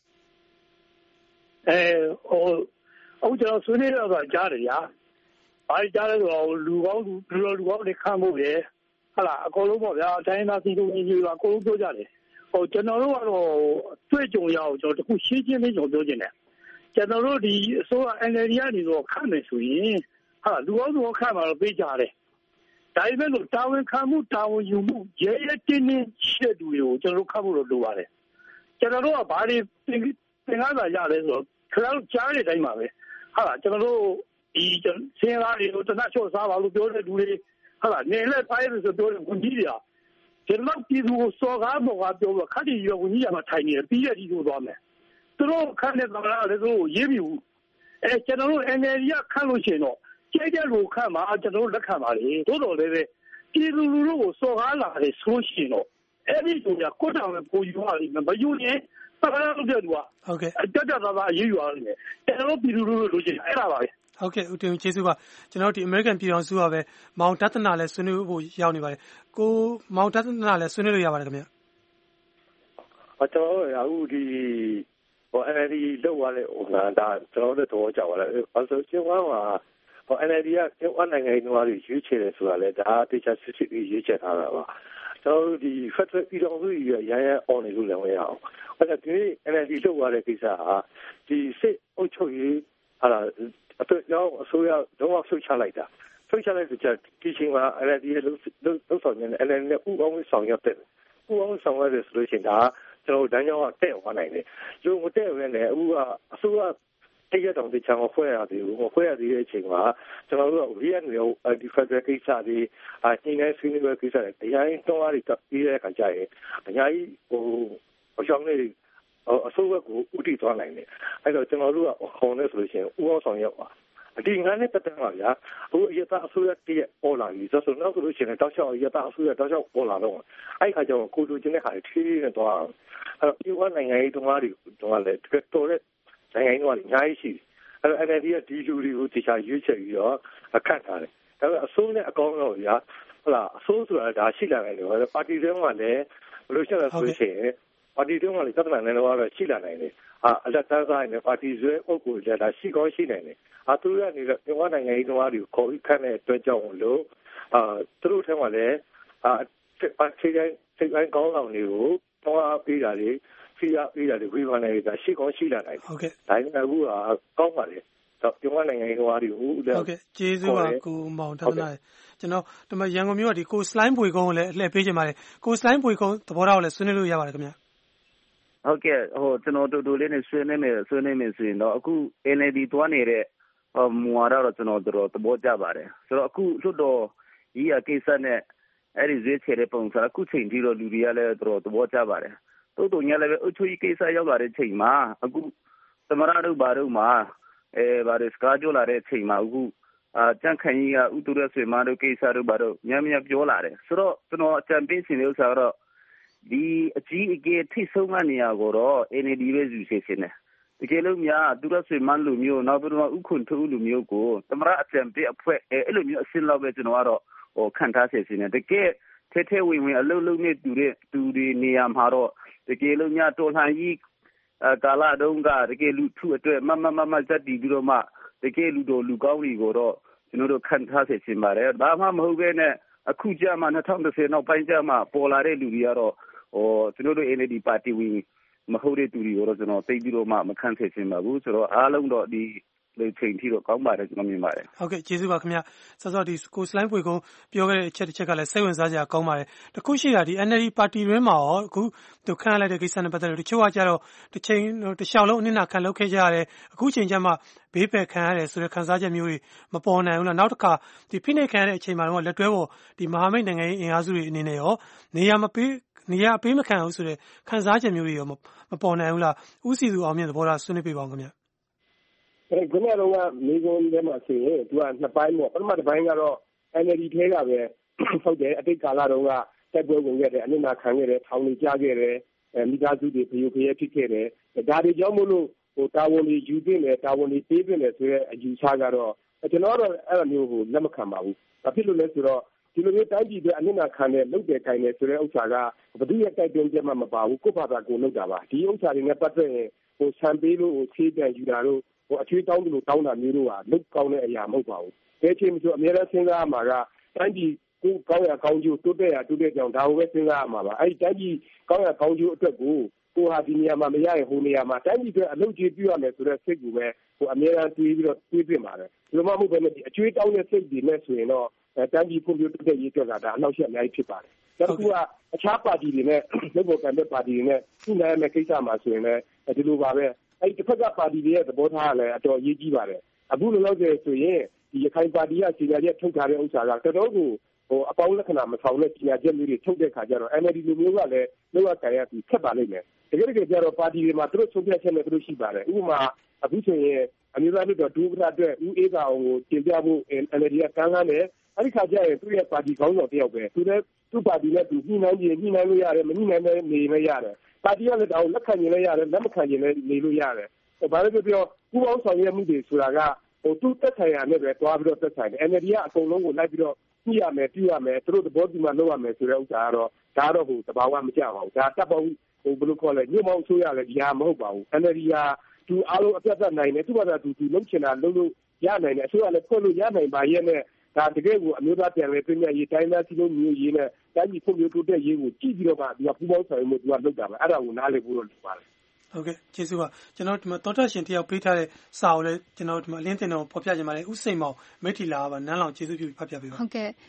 အခုကျွန်တော်ဆွေးနွေးတော့ကြားတယ်ညာဘာကြားလဲဆိုတော့လူကောင်းတွေခံဖို့ရယ်ဟာလားအကုန်လုံးပေါ့ဗျာတိုင်းသားစီတုံးကြီးတွေကအကုန်လုံးပြောကြတယ်ကျွန်တော်တို့ကတော့တွေ့ကြုံရအောင်ကျွန်တော်တခုရှင်းချင်းလေးကျွန်တော်ပြောချင်တယ်ကျွန်တော်တို့ဒီအစိုးရ NLD ကနေတော့ခံမယ်ဆိုရင်ဟာလူကောင်းတွေခံမှာတော့ပေးကြတယ်ဒါပေမဲ့လို့တာဝန်ခံမှုတာဝန်ယူမှုရဲရဲတင်းတင်းရှိတဲ့သူတွေကိုကျွန်တော်တို့ခံဖို့လိုပါတယ်ကျွန်တော်တို့ကဘာတွေသင်္ကားစာရလဲဆိုတော့ခဏကြားတဲ့အတိုင်းပါပဲဟာလားကျွန်တော်တို့ဒီစင်လာတွေကိုတနတ်ချော့စားပါလို့ပြောတဲ့လူတွေဟာလားနေလဲပိုင်းလို့ဆိုပြောတဲ့ဝန်ကြီးတွေကျွန်တော်ပြည်သူကိုစော်ကားပေါ်ကပြောလို့ခက်တီရဝန်ကြီးရမှာထိုင်နေပြီးရည်ကိုသွားမယ်သူတို့ခန့်တဲ့ကမ္ဘာလည်းသူတို့ရေးပြီးဘူးကျွန်တော်တို့ NLD ကခန့်လို့ရှိရင်တော့ကျဲကျဲလိုခန့်မှာကျွန်တော်တို့လက်ခံပါလေတိုးတော်လည်းပဲပြည်သူလူထုကိုစော်ကားလာတယ်ဆိုရှင်တော့အဲ့ဒီဆိုရကိုတောင်ကိုယူရလိမ့်မယ်မယူရင်သက္ကရာလုပ်တဲ့သူကဟုတ်ကဲ့တက်တာအရေးယူရလိမ့်မယ်ကျွန်တော်တို့ပြည်သူလူထုလိုချင်အဲ့ဒါပါပဲဟုတ်ကဲ့ဦးတင်ကျေးဇူးပါကျွန်တော်တို့ဒီ American ပြည်တော်စုကပဲမောင်တသနာလည်းဆွေးနွေးဖို့ရောက်နေပါတယ်ကိုမောင်တသနာလည်းဆွေးနွေးလို့ရပါတယ်ခင်ဗျကျွန်တော်တို့အခုဒီNLD လောက်ရတဲ့ဒါကျွန်တော်တို့သဘောကျပါလားအဲဆိုကျင်းဝါNLD ကကျင်းဝါနိုင်ငံရေးတွေရွေးချယ်တယ်ဆိုတာလေဒါတေချာစစ်စစ်ရွေးချယ်ထားတာပါကျွန်တော်တို့ဒီ Federal ပြည်တော်စုရရအောင်နေလို့လည်းမရအောင်အဲ့ဒါဒီ NLD လောက်ရတဲ့ကိစ္စဟာဒီစစ်အုပ်ချုပ်ရေးဟာအတွက်ကြောင့်အစိုးရတော့ဆွချလိုက်တာဆွချလိုက်တဲ့ဒီချိန်မှာ NLD ရဲ့လုံဆောင်နေတဲ့ NLD နဲ့ဥပအောင်ဆောင်ရွက်တဲ့ဥပအောင်ဆောင်ရွက်တဲ့ဆိုလို့ရှိရင်ဒါကျွန်တော်တို့လမ်းကြောင်းကတက်သွားနိုင်တယ်ကျိုးမတက်ဝင်လည်းအခုကအစိုးရတရက်တောင်ဒီချောင်းကိုဖွဲ့ရသေးဘူးဖွဲ့ရသေးတဲ့အချိန်မှာကျွန်တော်တို့ကရီးယားမျိုးဒီဖက်ဒရယ်ကိစ္စတွေညနေဆွေးနွေးပွဲကိစ္စတွေတရားရင်တော့ari ပြီးတဲ့အခါကျရင်အများကြီးအကြောင်းလေးအစိုးရကိုဥတီသွားနိုင်တယ်အဲ့တော့ကျွန်တော်တို့ကခေါင်းနဲ့ဆိုလို့ရှိရင်ဥအောင်ဆောင်ရောက်ပါဒီငါနဲ့ပတ်သက်ပါဗျာအခုအရသာအစိုးရတည်းပေါ်လာပြီဆိုတော့နောက်ဆိုလို့ရှိရင်တောက်လျှောက်အရသာအစိုးရတောက်လျှောက်ပေါ်လာတော့အဲ့ခါကျတော့ကိုလိုချင်တဲ့ခါတွေထိနေတော့အဲ့တော့ဒီကနိုင်ငံရေးတော့လည်းတော့လေတော်တဲ့နိုင်ငံရေးတော့အများကြီးရှိတယ်အဲ့တော့ NLD ကဒီလူတွေကိုတခြားရွေးချယ်ပြီးတော့အခက်ထားတယ်ဒါပေမဲ့အစိုးနဲ့အကောင်းတော့ဗျာဟုတ်လားအစိုးဆိုတာဒါရှိလာတယ်လို့ပါတီတွေမှာလည်းဘယ်လိုရှိလဲဆိုရင်ပါတီတွေမှာလည်းသတ်မှတ်နေတော့ရှိလာနိုင်တယ်အလက်သားဆိုင်နဲ့ပါတီဆွဲအုပ်ကိုလည်းဒါရှိကောင်းရှိနိုင်တယ်သူတို့ကနေတော့မြန်မာနိုင်ငံရေးတော်တွေကိုခေါ်ပြီးခန့်တဲ့အတွက်ကြောင့်လို့သူတို့ထဲမှာလည်းပါတီတိုင်းကောင်းဆောင်တွေကိုတော့ပေးတာတွေဖိအားပေးတာတွေဝေဖန်နေတာရှိကောင်းရှိလာနိုင်တယ်ဟုတ်ကဲ့ဒါပေမဲ့အခုကောင်းပါလေမြန်မာနိုင်ငံရေးတော်တွေကိုဟုတ်ကဲ့ကျေးဇူးပါကိုမောင်ထသနာကျွန်တော်ဒီမှာရန်ကုန်မြို့ကဒီကိုစလိုင်းပွေကုန်းကိုလည်းအလှည့်ပေးချင်ပါတယ်ကိုစလိုင်းပွေကုန်းသဘောထားကိုလည်းဆွေးနွေးလို့ရပါတယ်ခင်ဗျာဟုတ်ကဲ့ကျွန်တော်တူတူလေးနဲ့ဆွေးနွေးမယ်ဆိုရင်တော့အခု NLD သွားနေတဲ့မူဝါဒတော့ကျွန်တော်တို့သဘောကျပါတယ်ဆိုတော့အခုလွတ်တော်ကြီးအကိစ္စနဲ့အဲ့ဒီဈေးချေတဲ့ပုံစံအခုချိန်ထိတော့လူတွေကလည်းတို့သဘောကျပါတယ်တိုးတုံညာလည်းပဲအချို့ကြီးကိစ္စရောက်လာတဲ့ချိန်မှာအခုသမရတို့ဘာတို့မှာဘာတွေစကားပြောလာတဲ့ချိန်မှာအခုကြန့်ခိုင်ကြီးကဥတူရဆွေမတို့ကိစ္စတို့ဘာတို့ညံ့ညံ့ပြောလာတယ်ဆိုတော့ကျွန်တော်အကြံပေးရှင်တဲ့ဥစ္စာကတော့ဒီအကြီးအကဲထိဆုံးကနေရာကိုတော့ NLD ပဲယူစေချင်တယ်တကယ်လို့များသူရဆွေမလူမျိုးနောက်ပြီးတော့ဥခွန်ထူးလူမျိုးကိုသမရအကြံပေးအဖွဲ့အဲ့လိုမျိုးအစင်းလောက်ပဲကျွန်တော်ကတော့ခံထားစေချင်တယ်တကယ်ထဲဝင်အလုံးလုံးနဲ့တူတွေနေရာမှာတော့တကယ်လို့များတော်လှန်ကြီးကာလတုန်းကတကယ်လူထုအတွက်မစက်တီပြီးတော့မှတကယ်လူတော်လူကောင်းတွေကိုတော့ကျွန်တော်တို့ခံထားစေချင်ပါတယ်ဒါမှမဟုတ်ဘဲနဲ့အခုကြမှာ2010နောက်ပိုင်းကြမှာပေါ်လာတဲ့လူတွေကတော့ကျွန်တော်တို့ NLD ပါတီဝင်မဟုတ်တဲ့သူတွေကိုတော့ကျွန်တော်သိပြီးတော့မှမခံစေချင်ပါဘူးဆိုတော့အားလုံးတော့ဒီလေချိန်ထိတော့ကောင်းပါတယ်ကျွန်တော်မြင်ပါတယ်ဟုတ်ကဲ့ကျေးဇူးပါခင်ဗျစောဒီကိုစလိုင်းပွေကုန်းပြောခဲ့တဲ့အချက်တစ်ချက်ကလည်းစိတ်ဝင်စားစရာကောင်းပါတယ်တခုရှိတာဒီ NLD ပါတီတွင်းမှာရောအခုသူခန့်လိုက်တဲ့ကိစ္စနဲ့ပတ်သက်လို့တချို့ကကြတော့တစ်ချိန်တစ်လျှောက်လုံးအနစ်နာခံလုပ်ခဲ့ကြရတယ်အခုချိန်ကျမှဘေးပယ်ခံရတယ်ဆိုတဲ့ခံစားချက်မျိုးတွေမပေါ်နိုင်ဘူးလားနောက်တစ်ခါဒီဖိနှိပ်ခံရတဲ့အချိန်မှာတော့လက်တွဲပေါ်ဒီမဟာမိတ်နိုင်ငံရေးအင်အားစုတွေအနေနဲ့ရောနေရာအပေးမခံဘူးဆိုတဲ့ခံစားချက်မျိုးတွေရောမပေါ်နိုင်ဘူးလားဦးစီသူအောင်မြင့်သဘောထားဆွေးနွေးပြပါဦးခင်ဗျခုနကတော့မိကုန်းထဲမှာဆိုရင်သူကနှစ်ပိုင်းပေါ့ပထမတစ်ပိုင်းကတော့ NLD ထဲကပဲဟုတ်တယ်အတိတ်ကာလတုန်းကတက်ပွဲဝင်ခဲ့တယ်အနစ်နာခံခဲ့တယ်ထောင်နေကြခဲ့တယ်မိသားစုတွေဖျော်ဖျက်ဖြစ်ခဲ့တယ်ဒါတွေကြောင့်မို့လို့တာဝန်တွေယူတင်တယ်တာဝန်တွေပေးတင်တယ်ဆိုတဲ့အယူဆကတော့ကျွန်တော်ကတော့အဲ့လိုမျိုးလက်မခံပါဘူးဘာဖြစ်လို့လဲဆိုတော့ဒီလိုမျိုးတိုင်းပြည်တွေအနစ်နာခံတဲ့လုပ်တယ်ခိုင်းတယ်ဆိုတဲ့ဥစ္စာကဘယ်သူရဲ့တိုက်တွန်းချက်မှမပါဘူးကိုယ့်ဘာသာကိုလုပ်တာပါဒီဥစ္စာတွေနဲ့ပတ်သက်ရင်ဆံပေးလို့ဆေးပြန်ယူတာတို့အချွေးတောင်းလို့တောင်းတာမျိုးတို့ကလုတ်ကောင်းတဲ့အရာမဟုတ်ပါဘူး။ဒါချင်းဆိုအများအားစဉ်းစားရမှာကတိုင်းပြည်ကိုကောင်းရကောင်းကျိုးတိုးတက်ရတိုးတက်ကြောင်ဒါကိုပဲစဉ်းစားရမှာပါ။အဲဒီတိုင်းပြည်ကောင်းရကောင်းကျိုးအတွက်ကိုဟာဒီနေရာမှာမရရင်ဟိုနေရာမှာတိုင်းပြည်အတွက်အလုပ်ကြီးပြုရမယ်ဆိုတဲ့စိတ်ကိုပဲအများအားတွေးပြီးတော့တွေးပြပါတယ်။ဒီလိုမှမဟုတ်ဘဲနဲ့အချွေးတောင်းတဲ့စိတ်တွေနဲ့ဆိုရင်တော့တိုင်းပြည်ဖွံ့ဖြိုးတိုးတက်ရေးအတွက်ကဒါအနောက်ရှက်အများကြီးဖြစ်ပါတယ်။နောက်တစ်ခုကအခြားပါတီတွေနဲ့လုပ်ပေါ်ကံတဲ့ပါတီတွေနဲ့ညှိနှိုင်းရမယ့်ကိစ္စမှာဆိုရင်လည်းဒီလိုပါပဲ။အဲ့ဒီတစ်ဖက်ကပါတီတွေရဲ့သဘောထားကလည်းအတော်အရေးကြီးပါတယ်အခုလိုလုပ်တယ်ဆိုရင်ဒီရခိုင်ပါတီကစီညာချက်ထုတ်ထားတဲ့ဥစ္စာကတော်တော်ကိုအပေါင်းလက္ခဏာမဆောင်တဲ့စီညာချက်မျိုးတွေထုတ်တဲ့ခါကျတော့ NLD လူမျိုးကလည်းလောက်ရကြရပြီးဆက်ပါလိမ့်မယ်တကယ်ကျတော့ပါတီတွေမှာသူတို့ဆုံးဖြတ်ချက်နဲ့သူတို့ရှိပါတယ်ဥပမာအခုဆိုရင်အမျိုးသားလွှတ်တော်ဒုဥက္ကဋ္ဌအတွက်ဦးအေးသာအောင်ကိုတင်ပြဖို့ NLD ကကမ်းလှမ်းတယ်အဲ့ဒီခါကျရင်သူ့ရဲ့ပါတီခေါင်းဆောင်တယောက်ပဲသူလည်းသူ့ပါတီနဲ့သူညှိနှိုင်းလို့ရတယ်မညှိနှိုင်းလည်းနေလည်းရတယ်ပါတီကလည်းတောင်းလက်ခံရင်လည်းရတယ်လက်မခံရင်လည်းနေလို့ရတယ်ဘာလို့ပြောပူပေါင်းဆောင်ရွက်မှုတွေဆိုတာကသူ့တက်ဆိုင်ရာနဲ့ပဲတွားပြီးတော့တက်ဆိုင်တယ် NLD ကအကုန်လုံးကိုလိုက်ပြီးတော့ညှိရမယ်ပြုရမယ်သူတို့သဘောတူမှလုပ်ရမယ်ဆိုတဲ့ဥစ္စာကတော့ဒါတော့တဘာဝမကြပါဘူးဒါတပ်ပေါင်းဘယ်လိုခေါ်လဲညှိမောင်းဆိုရလဲဒီဟာမဟုတ်ပါဘူး NLD ကသူအားလုံးအပြတ်သက်နိုင်တယ်သူ့ဘာသာသူလုံးချင်တာလုပ်လို့ရနိုင်တယ်အစိုးရလည်းဖွင့်လို့ရနိုင်ပါရဲ့နဲ့ဒါတကယ်ကိုအမျိုးသားပြန်လည်ပြင်ပြရေးတိုင်းသားစီလုံးမျိုးရေးနဲ့တိုင်းပြည်ဖွံ့ဖြိုးတိုးတက်ရေးကိုကြည့်ပြီးတော့မှဒီကပူပေါင်းဆောင်ရွက်မှုသူကလုပ်တာပဲအဲ့ဒါကိုနားလည်ဖို့လို့လုပ်ပါတယ်ဟုတ်ကဲ့ကျေးဇူးပါကျွန်တော်ဒီမှာတော်တက်ရှင်တယောက်ပေးထားတဲ့စာကိုလည်းကျွန်တော်ဒီမှာအလင်းတင်တော်ဖော်ပြခြင်းပါတယ်ဥစိန်မောင်မိထီလာပါနန်းလောင်ကျေးဇူးပြုဖတ်ပြပေးပါဟုတ်ကဲ့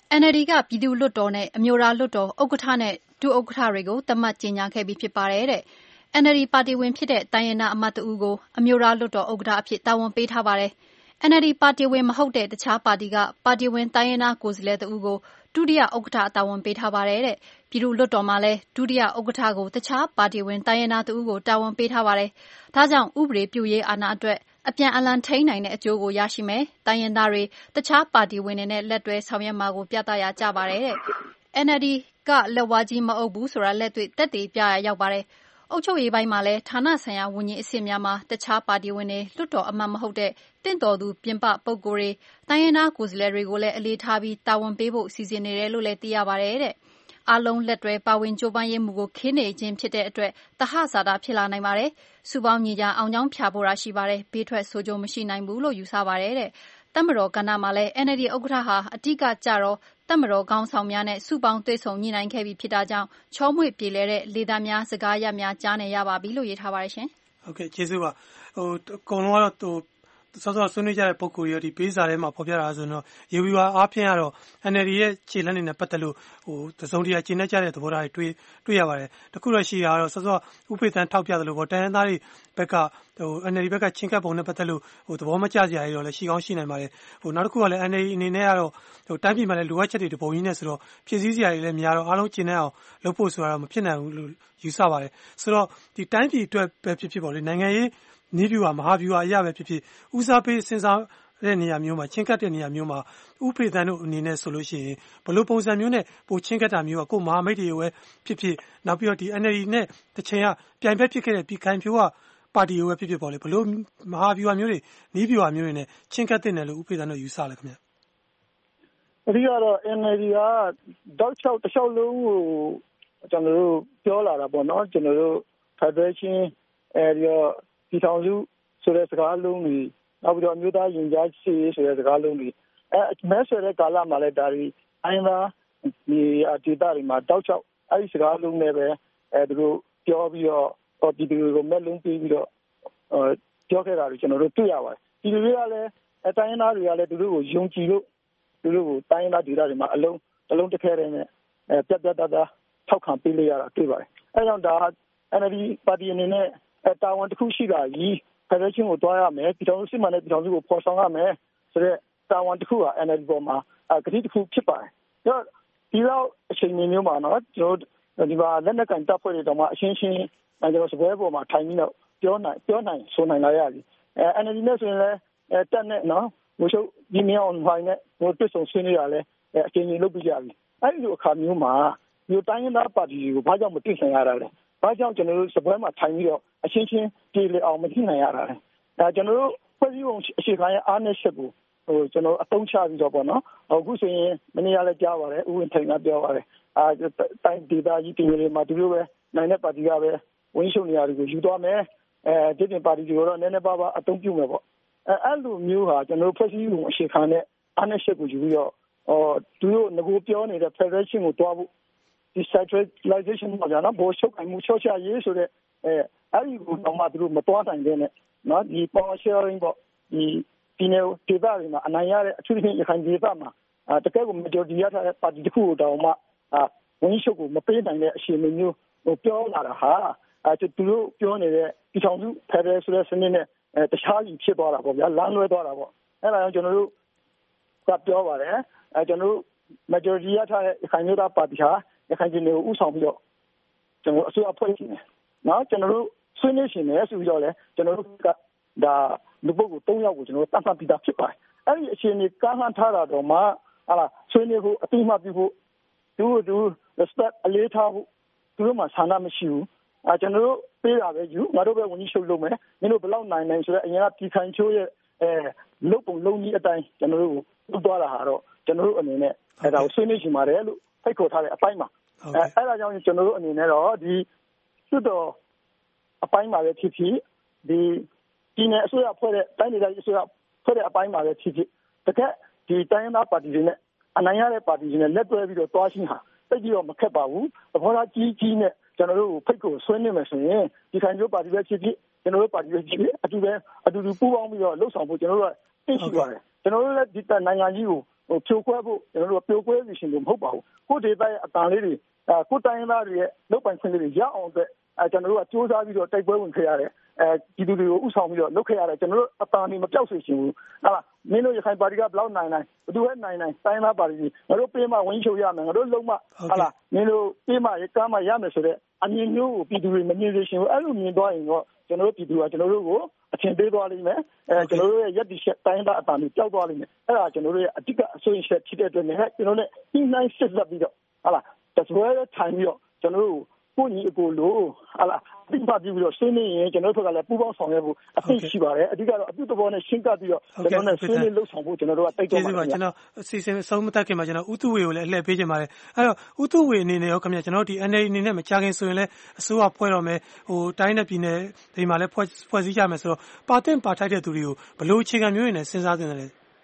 NLD ကပြည်သူ့လွှတ်တော်နဲ့အမျိုးသားလွှတ်တော်ဥက္ကဋ္ဌနဲ့ဒုဥက္ကဋ္ဌတွေကိုသတ်မှတ်ကြေညာခဲ့ပြီးဖြစ်ပါတယ်တဲ့။ NLD ပါတီဝင်ဖြစ်တဲ့တိုင်းရင်းသားအမတ်တဦးကိုအမျိုးသားလွှတ်တော်ဥက္ကဋ္ဌအဖြစ်တာဝန်ပေးထားပါတယ်။ NLD ပါတီဝင်မဟုတ်တဲ့တခြားပါတီကပါတီဝင်တိုင်းရင်းသားကိုယ်စားလှယ်တဦးကိုဒုတိယဥက္ကဋ္ဌတာဝန်ပေးထားပါတယ်တဲ့။ပြည်သူ့လွှတ်တော်မှာလည်းဒုတိယဥက္ကဋ္ဌကိုတခြားပါတီဝင်တိုင်းရင်းသားတဦးကိုတာဝန်ပေးထားပါတယ်။ဒါကြောင့်ဥပဒေပြုရေးအာဏာအတွက်အပြန်အလှန်ထိန်းနိုင်တဲ့အကျိုးကိုရရှိမယ်။တိုင်းရင်းသားတွေတခြားပါတီဝင်တွေနဲ့လက်တွဲဆောင်ရွက်မှာကိုပြသရာကျပါတယ်တဲ့။ NLD ကလက်ဝါးကြီးမအုပ်ဘူးဆိုတာလက်တွေ့သက်သေပြရာရောက်ပါတယ်။အုပ်ချုပ်ရေးပိုင်းမှာလည်းဌာနဆိုင်ရာဝန်ကြီးအဆင့်များမှာတခြားပါတီဝင်တွေလွှတ်တော်အမတ်မဟုတ်တဲ့တင့်တော်သူပြင်ပပုဂ္ဂိုလ်တွေတိုင်းရင်းသားကိုယ်စားလှယ်တွေကိုလည်းအလေးထားပြီးတာဝန်ပေးဖို့စီစဉ်နေတယ်လို့လည်းသိရပါတယ်တဲ့။အားလုံးလက်တွဲပါဝင်ကြိုးပမ်းရေးမူကိုခင်းနေခြင်းဖြစ်တဲ့အတွက်သဟဇာတဖြစ်လာနိုင်ပါတယ်။စုပေါင်းညီကြအောင်ကြောင်းဖြာဖို့ရာရှိပါတယ်။ဘေးထွက်ဆိုးကျိုးမရှိနိုင်ဘူးလို့ယူဆပါတယ်တဲ့။တပ်မတော်ကဏ္ဍမှာလည်း NLD ဥက္ကဋ္ဌဟာအဓိကကျတော့တပ်မတော်ခေါင်းဆောင်များနဲ့စုပေါင်းတွေ့ဆုံညှိနှိုင်းခဲ့ပြီးဖြစ်တာကြောင့်ချောမွေ့ပြေလည်တဲ့လေသားများစကားရပ်များကြားနေရပါပြီလို့ရေးထားပါတယ်ရှင်။ဟုတ်ကဲ့ကျေးဇူးပါ။အကုန်လုံးကတော့စောစောဆွေးနွေးကြတဲ့ပုံကိုယ်ရောဒီပေးစာထဲမှာဖော်ပြတာဆိုတော့ရေဝီဝါအားဖြင့်ကတော့ NLD ရဲ့ခြေလှမ်းတွေနဲ့ပတ်သက်လို့တစုံတရာကျင်းနေကြတဲ့သဘောထားတွေတွေ့ရပါတယ်။တခုတော့ရှိတာကတော့စောစောဥပိ္ပသန်းထောက်ပြသလိုပေါ့တိုင်းရင်းသားတွေဘက်က NLD ဘက်ကချင်းကပ်ပုံနဲ့ပတ်သက်လို့သဘောမကျစရာတွေတော့လည်းရှိကောင်းရှိနိုင်ပါတယ်။နောက်တစ်ခုကလည်း NLD အနေနဲ့ကတော့တိုင်းပြည်မှာလည်းလိုအပ်ချက်တွေတပုံကြီးနဲ့ဆိုတော့ဖြည့်ဆည်းစရာတွေလည်းများတော့အားလုံးကျင်းနေအောင်လုပ်ဖို့ဆိုတာတော့မဖြစ်နိုင်ဘူးလို့ယူဆပါတယ်။ဆိုတော့ဒီတိုင်းပြည်အတွက်ပဲဖြစ်ဖြစ်ပေါ့လေနိုင်ငံရေးနီးဗျူဟာမဟာဗျူဟာအရာပဲဖြစ်ဖြစ်ဦးစားပေးစဉ်းစားတဲ့နေရာမျိုးမှာချင်းကပ်တဲ့နေရာမျိုးမှာဥပဒေသန်းတို့အနေနဲ့ဆိုလို့ရှိရင်ဘယ်လိုပုံစံမျိုးနဲ့ပိုချင်းကပ်တာမျိုးကကိုမဟာမိတ်တွေပဲဖြစ်ဖြစ်နောက်ပြီးတော့ဒီ NLD နဲ့တစ်ချိန်ကပြိုင်ဘက်ဖြစ်ခဲ့တဲ့ပြည်ခိုင်ဖြိုးကပါတီပဲဖြစ်ဖြစ်ပေါ့လေဘယ်လိုမဟာဗျူဟာမျိုးတွေနီးဗျူဟာမျိုးတွေနဲ့ချင်းကပ်တဲ့နယ်လို့ဥပဒေသန်းတို့ယူဆလဲခင်ဗျ။အဓိကတော့ NLD ကတောက်လျှောက်လုံးကိုကျွန်တော်တို့ပြောလာတာပေါ့နော်ကျွန်တော်တို့ Federation ပြည်ထောင်စုဆိုတဲ့စကားလုံးတွေနောက်ပြီးတော့အမျိုးသားရင်ကြားရှိရေးဆိုတဲ့စကားလုံးတွေမဲဆွယ်တဲ့ကာလမှာလည်းဒါတွေအိုင်းသားဒီဒေတာတွေမှာတောက်လျှောက်အဲဒီစကားလုံးနဲ့ပဲသူတို့ပြောပြီးတော့ဒီတွေကိုမဲ့လုံးပြီးတော့ပြောခဲ့တာတွေကျွန်တော်တို့တွေ့ရပါတယ်ဒီလိုတွေကလည်းတိုင်းရင်းသားတွေကလည်းသူတို့ကိုယုံကြည်လို့သူတို့ကိုတိုင်းရင်းသားဒေတာတွေမှာအလုံးတစ်ခဲတဲ့နဲ့ပြတ်သားထောက်ခံပေးလို့ရတာတွေ့ပါတယ်အဲကြောင့်ဒါ NLD ပါတီအနေနဲ့တာဝန်တစ်ခုရှိတာကြီးဖက်ဒရယ်ချင်းကိုတွားရမယ်ပြည်ထောင်စုစစ်မှန်တဲ့ပြည်ထောင်စုကိုဖော်ဆောင်ရမယ်ဆိုတော့တာဝန်တစ်ခုက NLD ပေါ်မှာကတိတစ်ခုဖြစ်ပါတယ်ဒီတော့အချိန်မျိုးမှာနော်ကျွန်တော်ဒီမှာလက်နက်ကင်တပ်ဖွဲ့တွေတောင်မှအရှင်းကျွန်တော်စပွဲပေါ်မှာထိုင်ပြီးတော့ပြောနိုင်ဆိုနိုင်လာရပြီNLD နဲ့ဆိုရင်လည်းတက်နဲ့နော်ဘိုးချုပ်ဒီမြောင်ဖိုင်နဲ့ဟိုတွေ့ဆုံဆွေးနွေးရလဲအချိန်ကြီးလုပ်ပြကြပြီအဲဒီလိုအခါမျိုးမှာမျိုးတိုင်းရင်းသားပါတီတွေကိုဘာကြောင့်မတွေ့နိုင်ရတာလဲဘာကြောင့်ကျွန်တော်တို့စပွဲမှာထိုင်ပြီးတော့အချင်းချင်းပြေလည်အောင်မကြည့်နိုင်ရတာလဲကျွန်တော်တို့ဖွဲ့စည်းပုံအခြေခံရဲ့အားနည်းချက်ကိုကျွန်တော်အသုံးချပြီးတော့ပေါ့နော်အခုဆိုရင်မနေ့ကလည်းကြားပါတယ်ဥဝင်ထိုင်ကပြောပါတယ်တိုင်းဒေသကြီးပြည်နယ်မှာသူတို့ပဲနိုင်တဲ့ပါတီကပဲဝင်းရှုံနေရာတွေကိုယူသွားမယ်ဒီပြင်ပါတီတွေတော့နည်းနည်းပါးပါးအသုံးပြုမယ်ပေါ့အဲ့လိုမျိုးဟာကျွန်တော်တို့ဖွဲ့စည်းပုံအခြေခံတဲ့အားနည်းချက်ကိုယူပြီးတော့သူတို့ငကိုပြောနေတဲ့ Federation ကိုတွားဖို့ decentralization မှာနော်ဘောချုပ်အမှုချောချရေးဆိုတဲ့အဲ့ဒီကိုတော့မှသူတို့မတွားနိုင်တဲ့နဲ့နော်ဒီ power sharing ပေါ့ဒီပြည်နယ်ဒေသတွေမှာအနိုင်ရတဲ့အထူးသဖြင့်ရခိုင်ဒေသမှာတကယ်ကို majority ရထားတဲ့ပါတီတစ်ခုကိုတောင်မှဝန်ကြီးချုပ်ကိုမပေးနိုင်တဲ့အခြေအနေမျိုးပြောလာတာဟာသူတို့ပြောနေတဲ့ပြည်ထောင်စု Federal ဆိုတဲ့စနစ်နဲ့တခြားကြီးဖြစ်သွားတာပေါ့ဗျာလမ်းလွဲသွားတာပေါ့အဲ့ဒါကြောင့်ကျွန်တော်တို့ကပြောပါတယ်ကျွန်တော်တို့ majority ရထားတဲ့ရခိုင်မျိုးသားပါတီဟာရခိုင်ပြည်နယ်ကိုဥဆောင်ပြီးတော့ကျွန်တော်အစိုးရဖွဲ့နေတယ်နော်ကျွန်တော်တို့ဆွေးနွေးရှင်တယ်ဆိုပြီးတော့လေကျွန်တော်တို့ကဒါလူပုဂ္ဂိုလ်3ယောက်ကိုကျွန်တော်တို့တတ်မှတ်ပြီးသားဖြစ်ပါတယ်အဲ့ဒီအခြေအနေကမ်းလှမ်းထားတာတော့မှဟာလားဆွေးနွေးဖို့အတိအမှပြုဖို့သူ respect အလေးထားဖို့သူတို့မှဆန္ဒမရှိဘူးကျွန်တော်တို့ပေးတာပဲယူငါတို့ပဲဝန်ကြီးချုပ်လုပ်မယ်မင်းတို့ဘယ်လောက်နိုင်ဆိုတော့အရင်ကပြည်ခိုင်ချိုးရဲ့လုပ်ပုံလုံးကြီးအတိုင်းကျွန်တော်တို့လုပ်သွားတာဟာတော့ကျွန်တော်တို့အနေနဲ့အဲ့ဒါကိုဆွေးနွေးရှင်ပါတယ်လို့ဖိတ်ခေါ်ထားတဲ့အပိုင်းမှာအဲ့ဒါကြောင့်ကျွန်တော်တို့အနေနဲ့တော့ဒီစွတ်တော်အပိုင်းမှာပဲဖြစ်ဖြစ်ဒီပြည်နယ်အစိုးရဖွဲ့တဲ့တိုင်းဒေသကြီးအစိုးရဖွဲ့တဲ့အပိုင်းမှာပဲဖြစ်ဖြစ်တကယ်ဒီတိုင်းရင်းသားပါတီတွေနဲ့အနိုင်ရတဲ့ပါတီတွေနဲ့လက်တွဲပြီးတော့တွားရှင်းဟာတိတ်ပြီးတော့မခက်ပါဘူးသဘောထားကြီးနဲ့ကျွန်တော်တို့ဖိတ်ကိုဆွေးနွေးမယ်ဆိုရင်ဒီခိုင်ကျိုးပါတီပဲဖြစ်ဖြစ်ကျွန်တော်တို့ပါတီပဲဖြစ်ဖြစ်အတူတူပူးပေါင်းပြီးတော့လှုပ်ဆောင်ဖို့ကျွန်တော်တို့ကသိရှိပါတယ်ကျွန်တော်တို့လည်းဒီနိုင်ငံကြီးကိုဖြိုခွဲဖို့ကျွန်တော်တို့ပြိုကွဲစီရှင်လို့မဟုတ်ပါဘူးကိုဒေသရဲ့အတန်လေးတွေကိုတိုင်းသားတွေရဲ့လုပ်ပိုင်ခွင့်တွေရအောင်အတွက်ကျွန်တော်တို့ကစူးစမ်းပြီးတော့တိုက်ပွဲဝင်ခဲ့ရတယ်ပြည်သူတွေကိုဥဆောင်ပြီးတော့လုပ်ခဲ့ရတယ်ကျွန်တော်တို့အတန်တွေမပြောက်စေချင်ဘူးဟုတ်လားမင်းတို့ရခိုင်ပါတီကဘလောက်နိုင်ဘယ်သူပဲနိုင်တိုင်းသားပါတီငါတို့ပေးမှဝင်းချုပ်ရမယ်ငါတို့လုံးမဟုတ်လားမင်းတို့ပေးမှကမ်းမှရမယ်ဆိုတဲ့အမြင်မျိုးကိုပြည်သူတွေမမြင်စေချင်ဘူးအဲ့လိုမြင်သွားရင်တော့ကျွန်တော်တို့ပြည်သူကကျွန်တော်တို့ကိုအထင်သေးသွားလိမ့်မယ်ကျွန်တော်တို့ရဲ့ရက်တိချက်တိုင်းသားအတန်တွေပျောက်သွားလိမ့်မယ်အဲ့ဒါကျွန်တော်တို့ရဲ့အဓိကအဆိုရင်ချက်ဖြစ်တဲ့အတွက်လည်းကျွန်တော်တို့နှိမ့်စစ်လက်ပြီးတော့ဟုတ်လားတစွဲထိုင်ပြီးတော့ကျွန်တော်တို့ကိုညီအကိုလိုဟုတ်လားဒီပါပြီးတော့ရှင်းနေရင်ကျွန်တော်တို့ကလည်းပူပေါင်းဆောင်ရွက်ဖို့အသိရှိပါတယ်အဓိကတော့အပြုသဘောနဲ့ရှင်းကပ်ပြီးတော့ကျွန်တော်တို့ရှင်းနေလှုပ်ဆောင်ဖို့ကျွန်တော်တို့ကတိုက်တွန်းပါတယ်ကျွန်တော်အစီအစဉ်အဆုံးမတက်ခင်မှာကျွန်တော်ဥတုဝေကိုလည်းအလှည့်ပေးချင်ပါတယ်အဲ့တော့ဥတုဝေအနေနဲ့ရောခင်ဗျကျွန်တော်တို့ဒီ NLD အနေနဲ့မကြခင်ဆိုရင်လည်းအစိုးရဖွဲ့တော်မယ်တိုင်းနဲ့ပြည်နယ်ဒီမှာလည်းဖွဲ့စည်းကြမယ်ဆိုတော့ပါတင်ပါထိုက်တဲ့သူတွေကိုဘယ်လိုအခြေခံမျိုးတွေနဲ့စဉ်းစားသင့်တယ်လဲ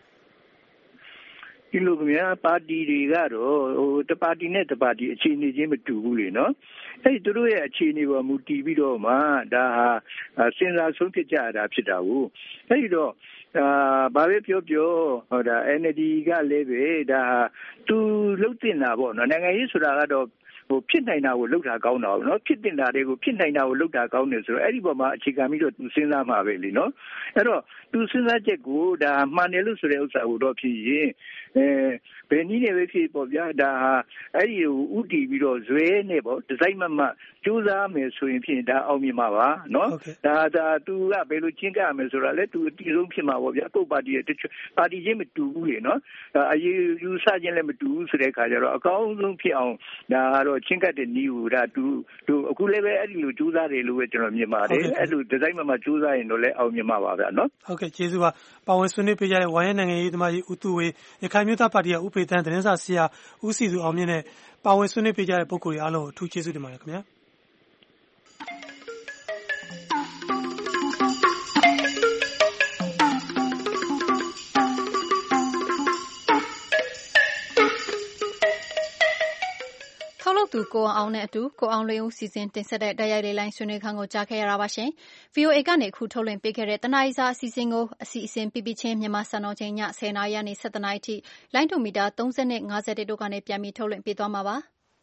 ဒီလိုမျိုးပါတီတွေကတော့တပါတီနဲ့တပါတီအခြေအနေချင်းမတူဘူးလေနော်အဲ့ဒီတို့ရဲ့အခြေအနေပေါ်မူတည်ပြီးတော့မှဒါဟာစဉ်းစားဆုံးဖြတ်ကြတာဖြစ်တာကိုအဲ့ဒီတော့ဘာပဲပြောဟိုဒါ NLD ကလည်းပဲဒါသူလှုပ်တင်တာပေါ့နော်နိုင်ငံရေးဆိုတာကတော့ဖြစ်နိုင်တာကိုလှုပ်တာကောင်းတာပေါ့နော်ဖြစ်တင်တာတွေကိုဖြစ်နိုင်တာကိုလှုပ်တာကောင်းတယ်ဆိုတော့အဲ့ဒီပေါ်မှာအခြေခံပြီးတော့သူစဉ်းစားမှာပဲလीနော်အဲ့တော့သူစဉ်းစားချက်ကိုဒါမှန်တယ်လို့ဆိုတဲ့ဥစ္စာကိုတော့ဖြစ်ရင်ဘယ်နည်းနဲ့ပဲဖြစ်ပေါ့ဗျာဒါဟာအဲ့ဒီဥတီပြီးတော့ဇွဲနဲ့ပေါ့ဒီဇိုင်းမကြိုးစားမယ်ဆိုရင်ဖြစ်ဒါအောင်မြင်မှာပါနော်ဒါသူကဘယ်လိုချင်းကရမယ်ဆိုတာလဲသူအတီးဆုံးဖြစ်မှာပေါ့ဗျာကိုယ့်ပါတီရဲ့ပါတီချင်းမတူဘူးလေနော်အရေးယူဆချင်းလည်းမတူဘူးဆိုတဲ့ခါကျတော့အကောင်းဆုံးဖြစ်အောင်ဒါကတော့ချင်းကတဲ့နည်းကိုဒါသူအခုလည်းပဲအဲ့ဒီလိုကြိုးစားတယ်လို့ပဲကျွန်တော်မြင်ပါတယ်အဲ့လိုဒီဇိုင်းမှာကြိုးစားရင်တော့လည်းအောင်မြင်မှာပါဗျာနော်ဟုတ်ကဲ့ကျေးဇူးပါပါဝင်ဆွေးနွေးပေးကြတဲ့ဝိုင်းရနိုင်ငံရေးသမားကြီးဦးသူဝေရခိုင်မျိုးသားပါတီကဥပေသန်းသတင်းစာဆရာဦးစီသူအောင်မြင့်နဲ့ပါဝင်ဆွေးနွေးပေးကြတဲ့ပုဂ္ဂိုလ်တွေအားလုံးကိုအထူးကျေးဇူးတင်ပါတယ်ခင်ဗျာသူကိုအောင်နဲ့အတူကိုအောင်လွင်ဦးစီစဉ်တင်ဆက်တဲ့တိုက်ရိုက်လေးလိုင်းဆွေးနွေးခန်းကိုကြားခဲ့ရတာပါရှင်။ VOA ကနေအခုထုတ်လွှင့်ပေးခဲ့တဲ့တနားရီစာအစီအစဉ်ကိုအစီအစဉ်ပြပြချင်းမြန်မာစံတော်ချိန်ည10:00နာရီကနေ17:00နာရီထိလိုင်းဒိုမီတာ30နဲ့50တို့ကနေပြန်ပြီးထုတ်လွှင့်ပေးသွားမှာပါ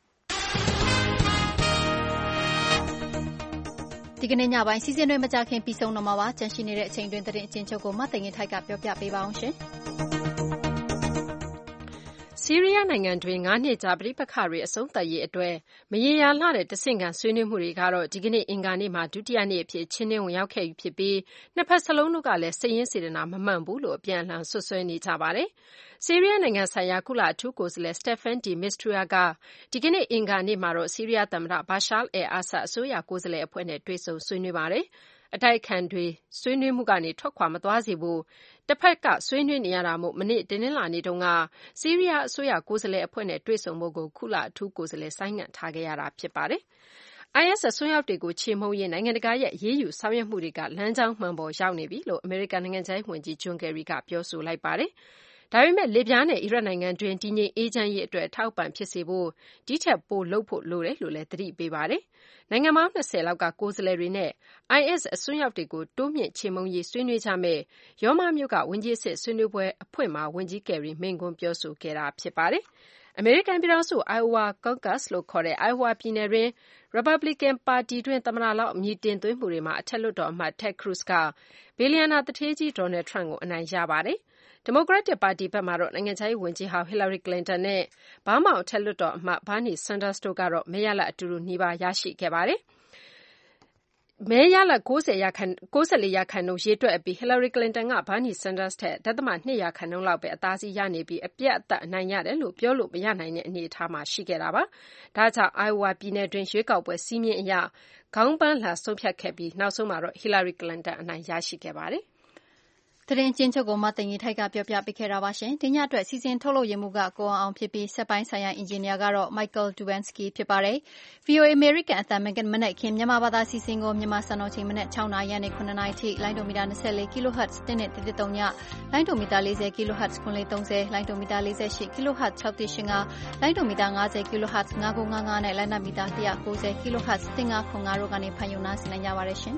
။ဒီကနေ့ညပိုင်းစီစဉ်တွေမကြခင်ပြီးဆုံးတော့မှာပါ။ကြန့်ရှိနေတဲ့အချိန်တွင်သတင်းအကျဉ်းချုပ်ကိုမသိင်ငင်ထိုက်ကပြောပြပေးပါအောင်ရှင်။ဆီးရီးယားနိုင်ငံတွင်း5 နှစ်ကြာပဋိပက္ခတွေအဆုံးသတ်ရေးအတွက်မရေရာလှတဲ့တဆင့်ခံဆွေးနွေးမှုတွေကတော့ဒီကနေ့အင်္ဂါနေ့မှာဒုတိယနေ့အဖြစ်ချင်းနှင်းဝင်ရောက်ခဲ့ပြီဖြစ်ပြီးနှစ်ဖက်စလုံးတို့ကလည်းစိတ်ရင်းစေတနာမမှန်ဘူးလို့အပြန်အလှန်ဆွဆွဲနေကြပါတယ်။ဆီးရီးယားနိုင်ငံဆိုင်ရာကုလအထူးကိုယ်စားလှယ် Staffan de Mistura ကဒီကနေ့အင်္ဂါနေ့မှာတော့ဆီးရီးယားသမ္မတ Bashar al-Assad အစိုးရကိုယ်စားလှယ်အဖွဲ့နဲ့တွေ့ဆုံဆွေးနွေးပါတယ်။အတိုက်အခံတွေဆွေးနွေးမှုကနေထွက်ခွာမသွားစေဖို့တစ်ဖက်ကဆွေးနွေးနေရတာမို့မနေ့တနင်္လာနေ့တုန်းကဆီးရီးယားအစိုးရကိုယ်စားလှယ်အဖွဲ့နဲ့တွေ့ဆုံဖို့ကိုကုလအထူးကိုယ်စားလှယ်ဆိုင်းငံ့ထားခဲ့ရတာဖြစ်ပါတယ်။ IS အစွန်းရောက်တွေကိုချေမှုန်းရေးနိုင်ငံတကာရဲ့အရေးယူဆောင်ရွက်မှုတွေကလမ်းကြောင်းမှန်ပေါ်ရောက်နေပြီလို့အမေရိကန်နိုင်ငံခြားရေးဝန်ကြီးဂျွန်ကယ်ရီကပြောဆိုလိုက်ပါတယ်။ဒါပေမဲ့လစ်ဗျားနဲ့အီရတ်နိုင်ငံတွင်းတည်ငြိမ်အေးချမ်းရေးအတွက်ထောက်ပံ့ဖြစ်စေဖို့ဒီထက်ပိုလုပ်ဖို့လိုတယ်လို့လည်းသတိပေးပါတယ်။နိုင်ငံပေါင်း20လောက်ကကိုယ်စားလှယ်တွေနဲ့ IS အစွန်းရောက်တွေကိုတိုးမြင့်ချေမှုန်းရေးဆွေးနွေးကြမယ်ရောမမြို့ကဝန်ကြီးအဆင့်ဆွေးနွေးပွဲအဖွင့်မှာဝန်ကြီးကယ်ရီမိန့်ခွန်းပြောဆိုခဲ့တာဖြစ်ပါတယ်။အမေရိကန်ပြည်ထောင်စု Iowa Caucus လို့ခေါ်တဲ့ Iowa ပြည်နယ်တွင်း Republican ပါတီတွင်းသမ္မတလောင်းအမည်တင်သွင်းမှုတွေမှာအထက်လွှတ်တော်အမတ် Ted Cruz ကဘီလီယံနာသူဌေးကြီး Donald Trump ကိုအနိုင်ရပါတယ်။ဒီမိုကရက်တစ်ပါတီဘက်မှာတော့နိုင်ငံခြားရေးဝန်ကြီးဟောင်း Hillary Clinton နဲ့ဘားမောင်အထက်လွှတ်တော်အမတ် Bernie Sanders တို့ကတော့မဲရလဒ်အတူတူနီးပါးရရှိခဲ့ပါတယ်။မဲရလဒ်94%ရေတွက်အပြီး Hillary Clinton က Bernie Sanders ထက် 0.2% လောက်ပဲအသာစီးရနေပြီးအပြတ်အသတ်အနိုင်ရတယ်လို့ပြောလို့မရနိုင်တဲ့အနေအထားမှာရှိခဲ့တာပါ။ဒါကြောင့် Iowa ပြည်နယ်တွင်းရွေးကောက်ပွဲစည်းမျဉ်းအရခေါင်းပန်းလာဆုံးဖြတ်ခဲ့ပြီးနောက်ဆုံးမှာတော့ Hillary Clinton အနိုင်ရရှိခဲ့ပါတယ်။သတင်းကျဉ်းချုပ်ကိုမသိင်ကြီးထိုက်ကပြောပြပေးခဲ့တာပါရှင်။ဒီညအတွက်စီစဉ်ထုတ်လုပ်ရမှုကကိုအောင်ဖြစ်ပြီးစက်ပိုင်းဆိုင်ရာအင်ဂျင်နီယာကတော့ Michael Dubansky ဖြစ်ပါတယ်။ VOA American အသံမနက်ခင်းမြန်မာဘာသာစီစဉ်ကိုမြန်မာစံတော်ချိန်မနက်6:00နာရီနဲ့9:00နာရီထိလိုင်းဒိုမီတာ24 kHz 1.33ညလိုင်းဒိုမီတာ40 kHz 930လိုင်းဒိုမီတာ48 kHz 6.85လိုင်းဒိုမီတာ50 kHz 9955နဲ့လိုင်းဒိုမီတာ190 kHz 1505တို့ကနေဖန်ယုံနာဆင်နိုင်ကြပါရရှင်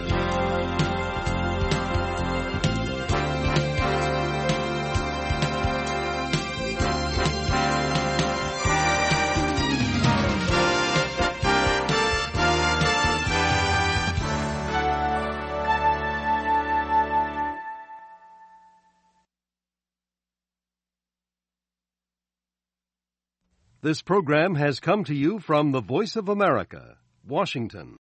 ။ This program has come to you from the Voice of America, Washington.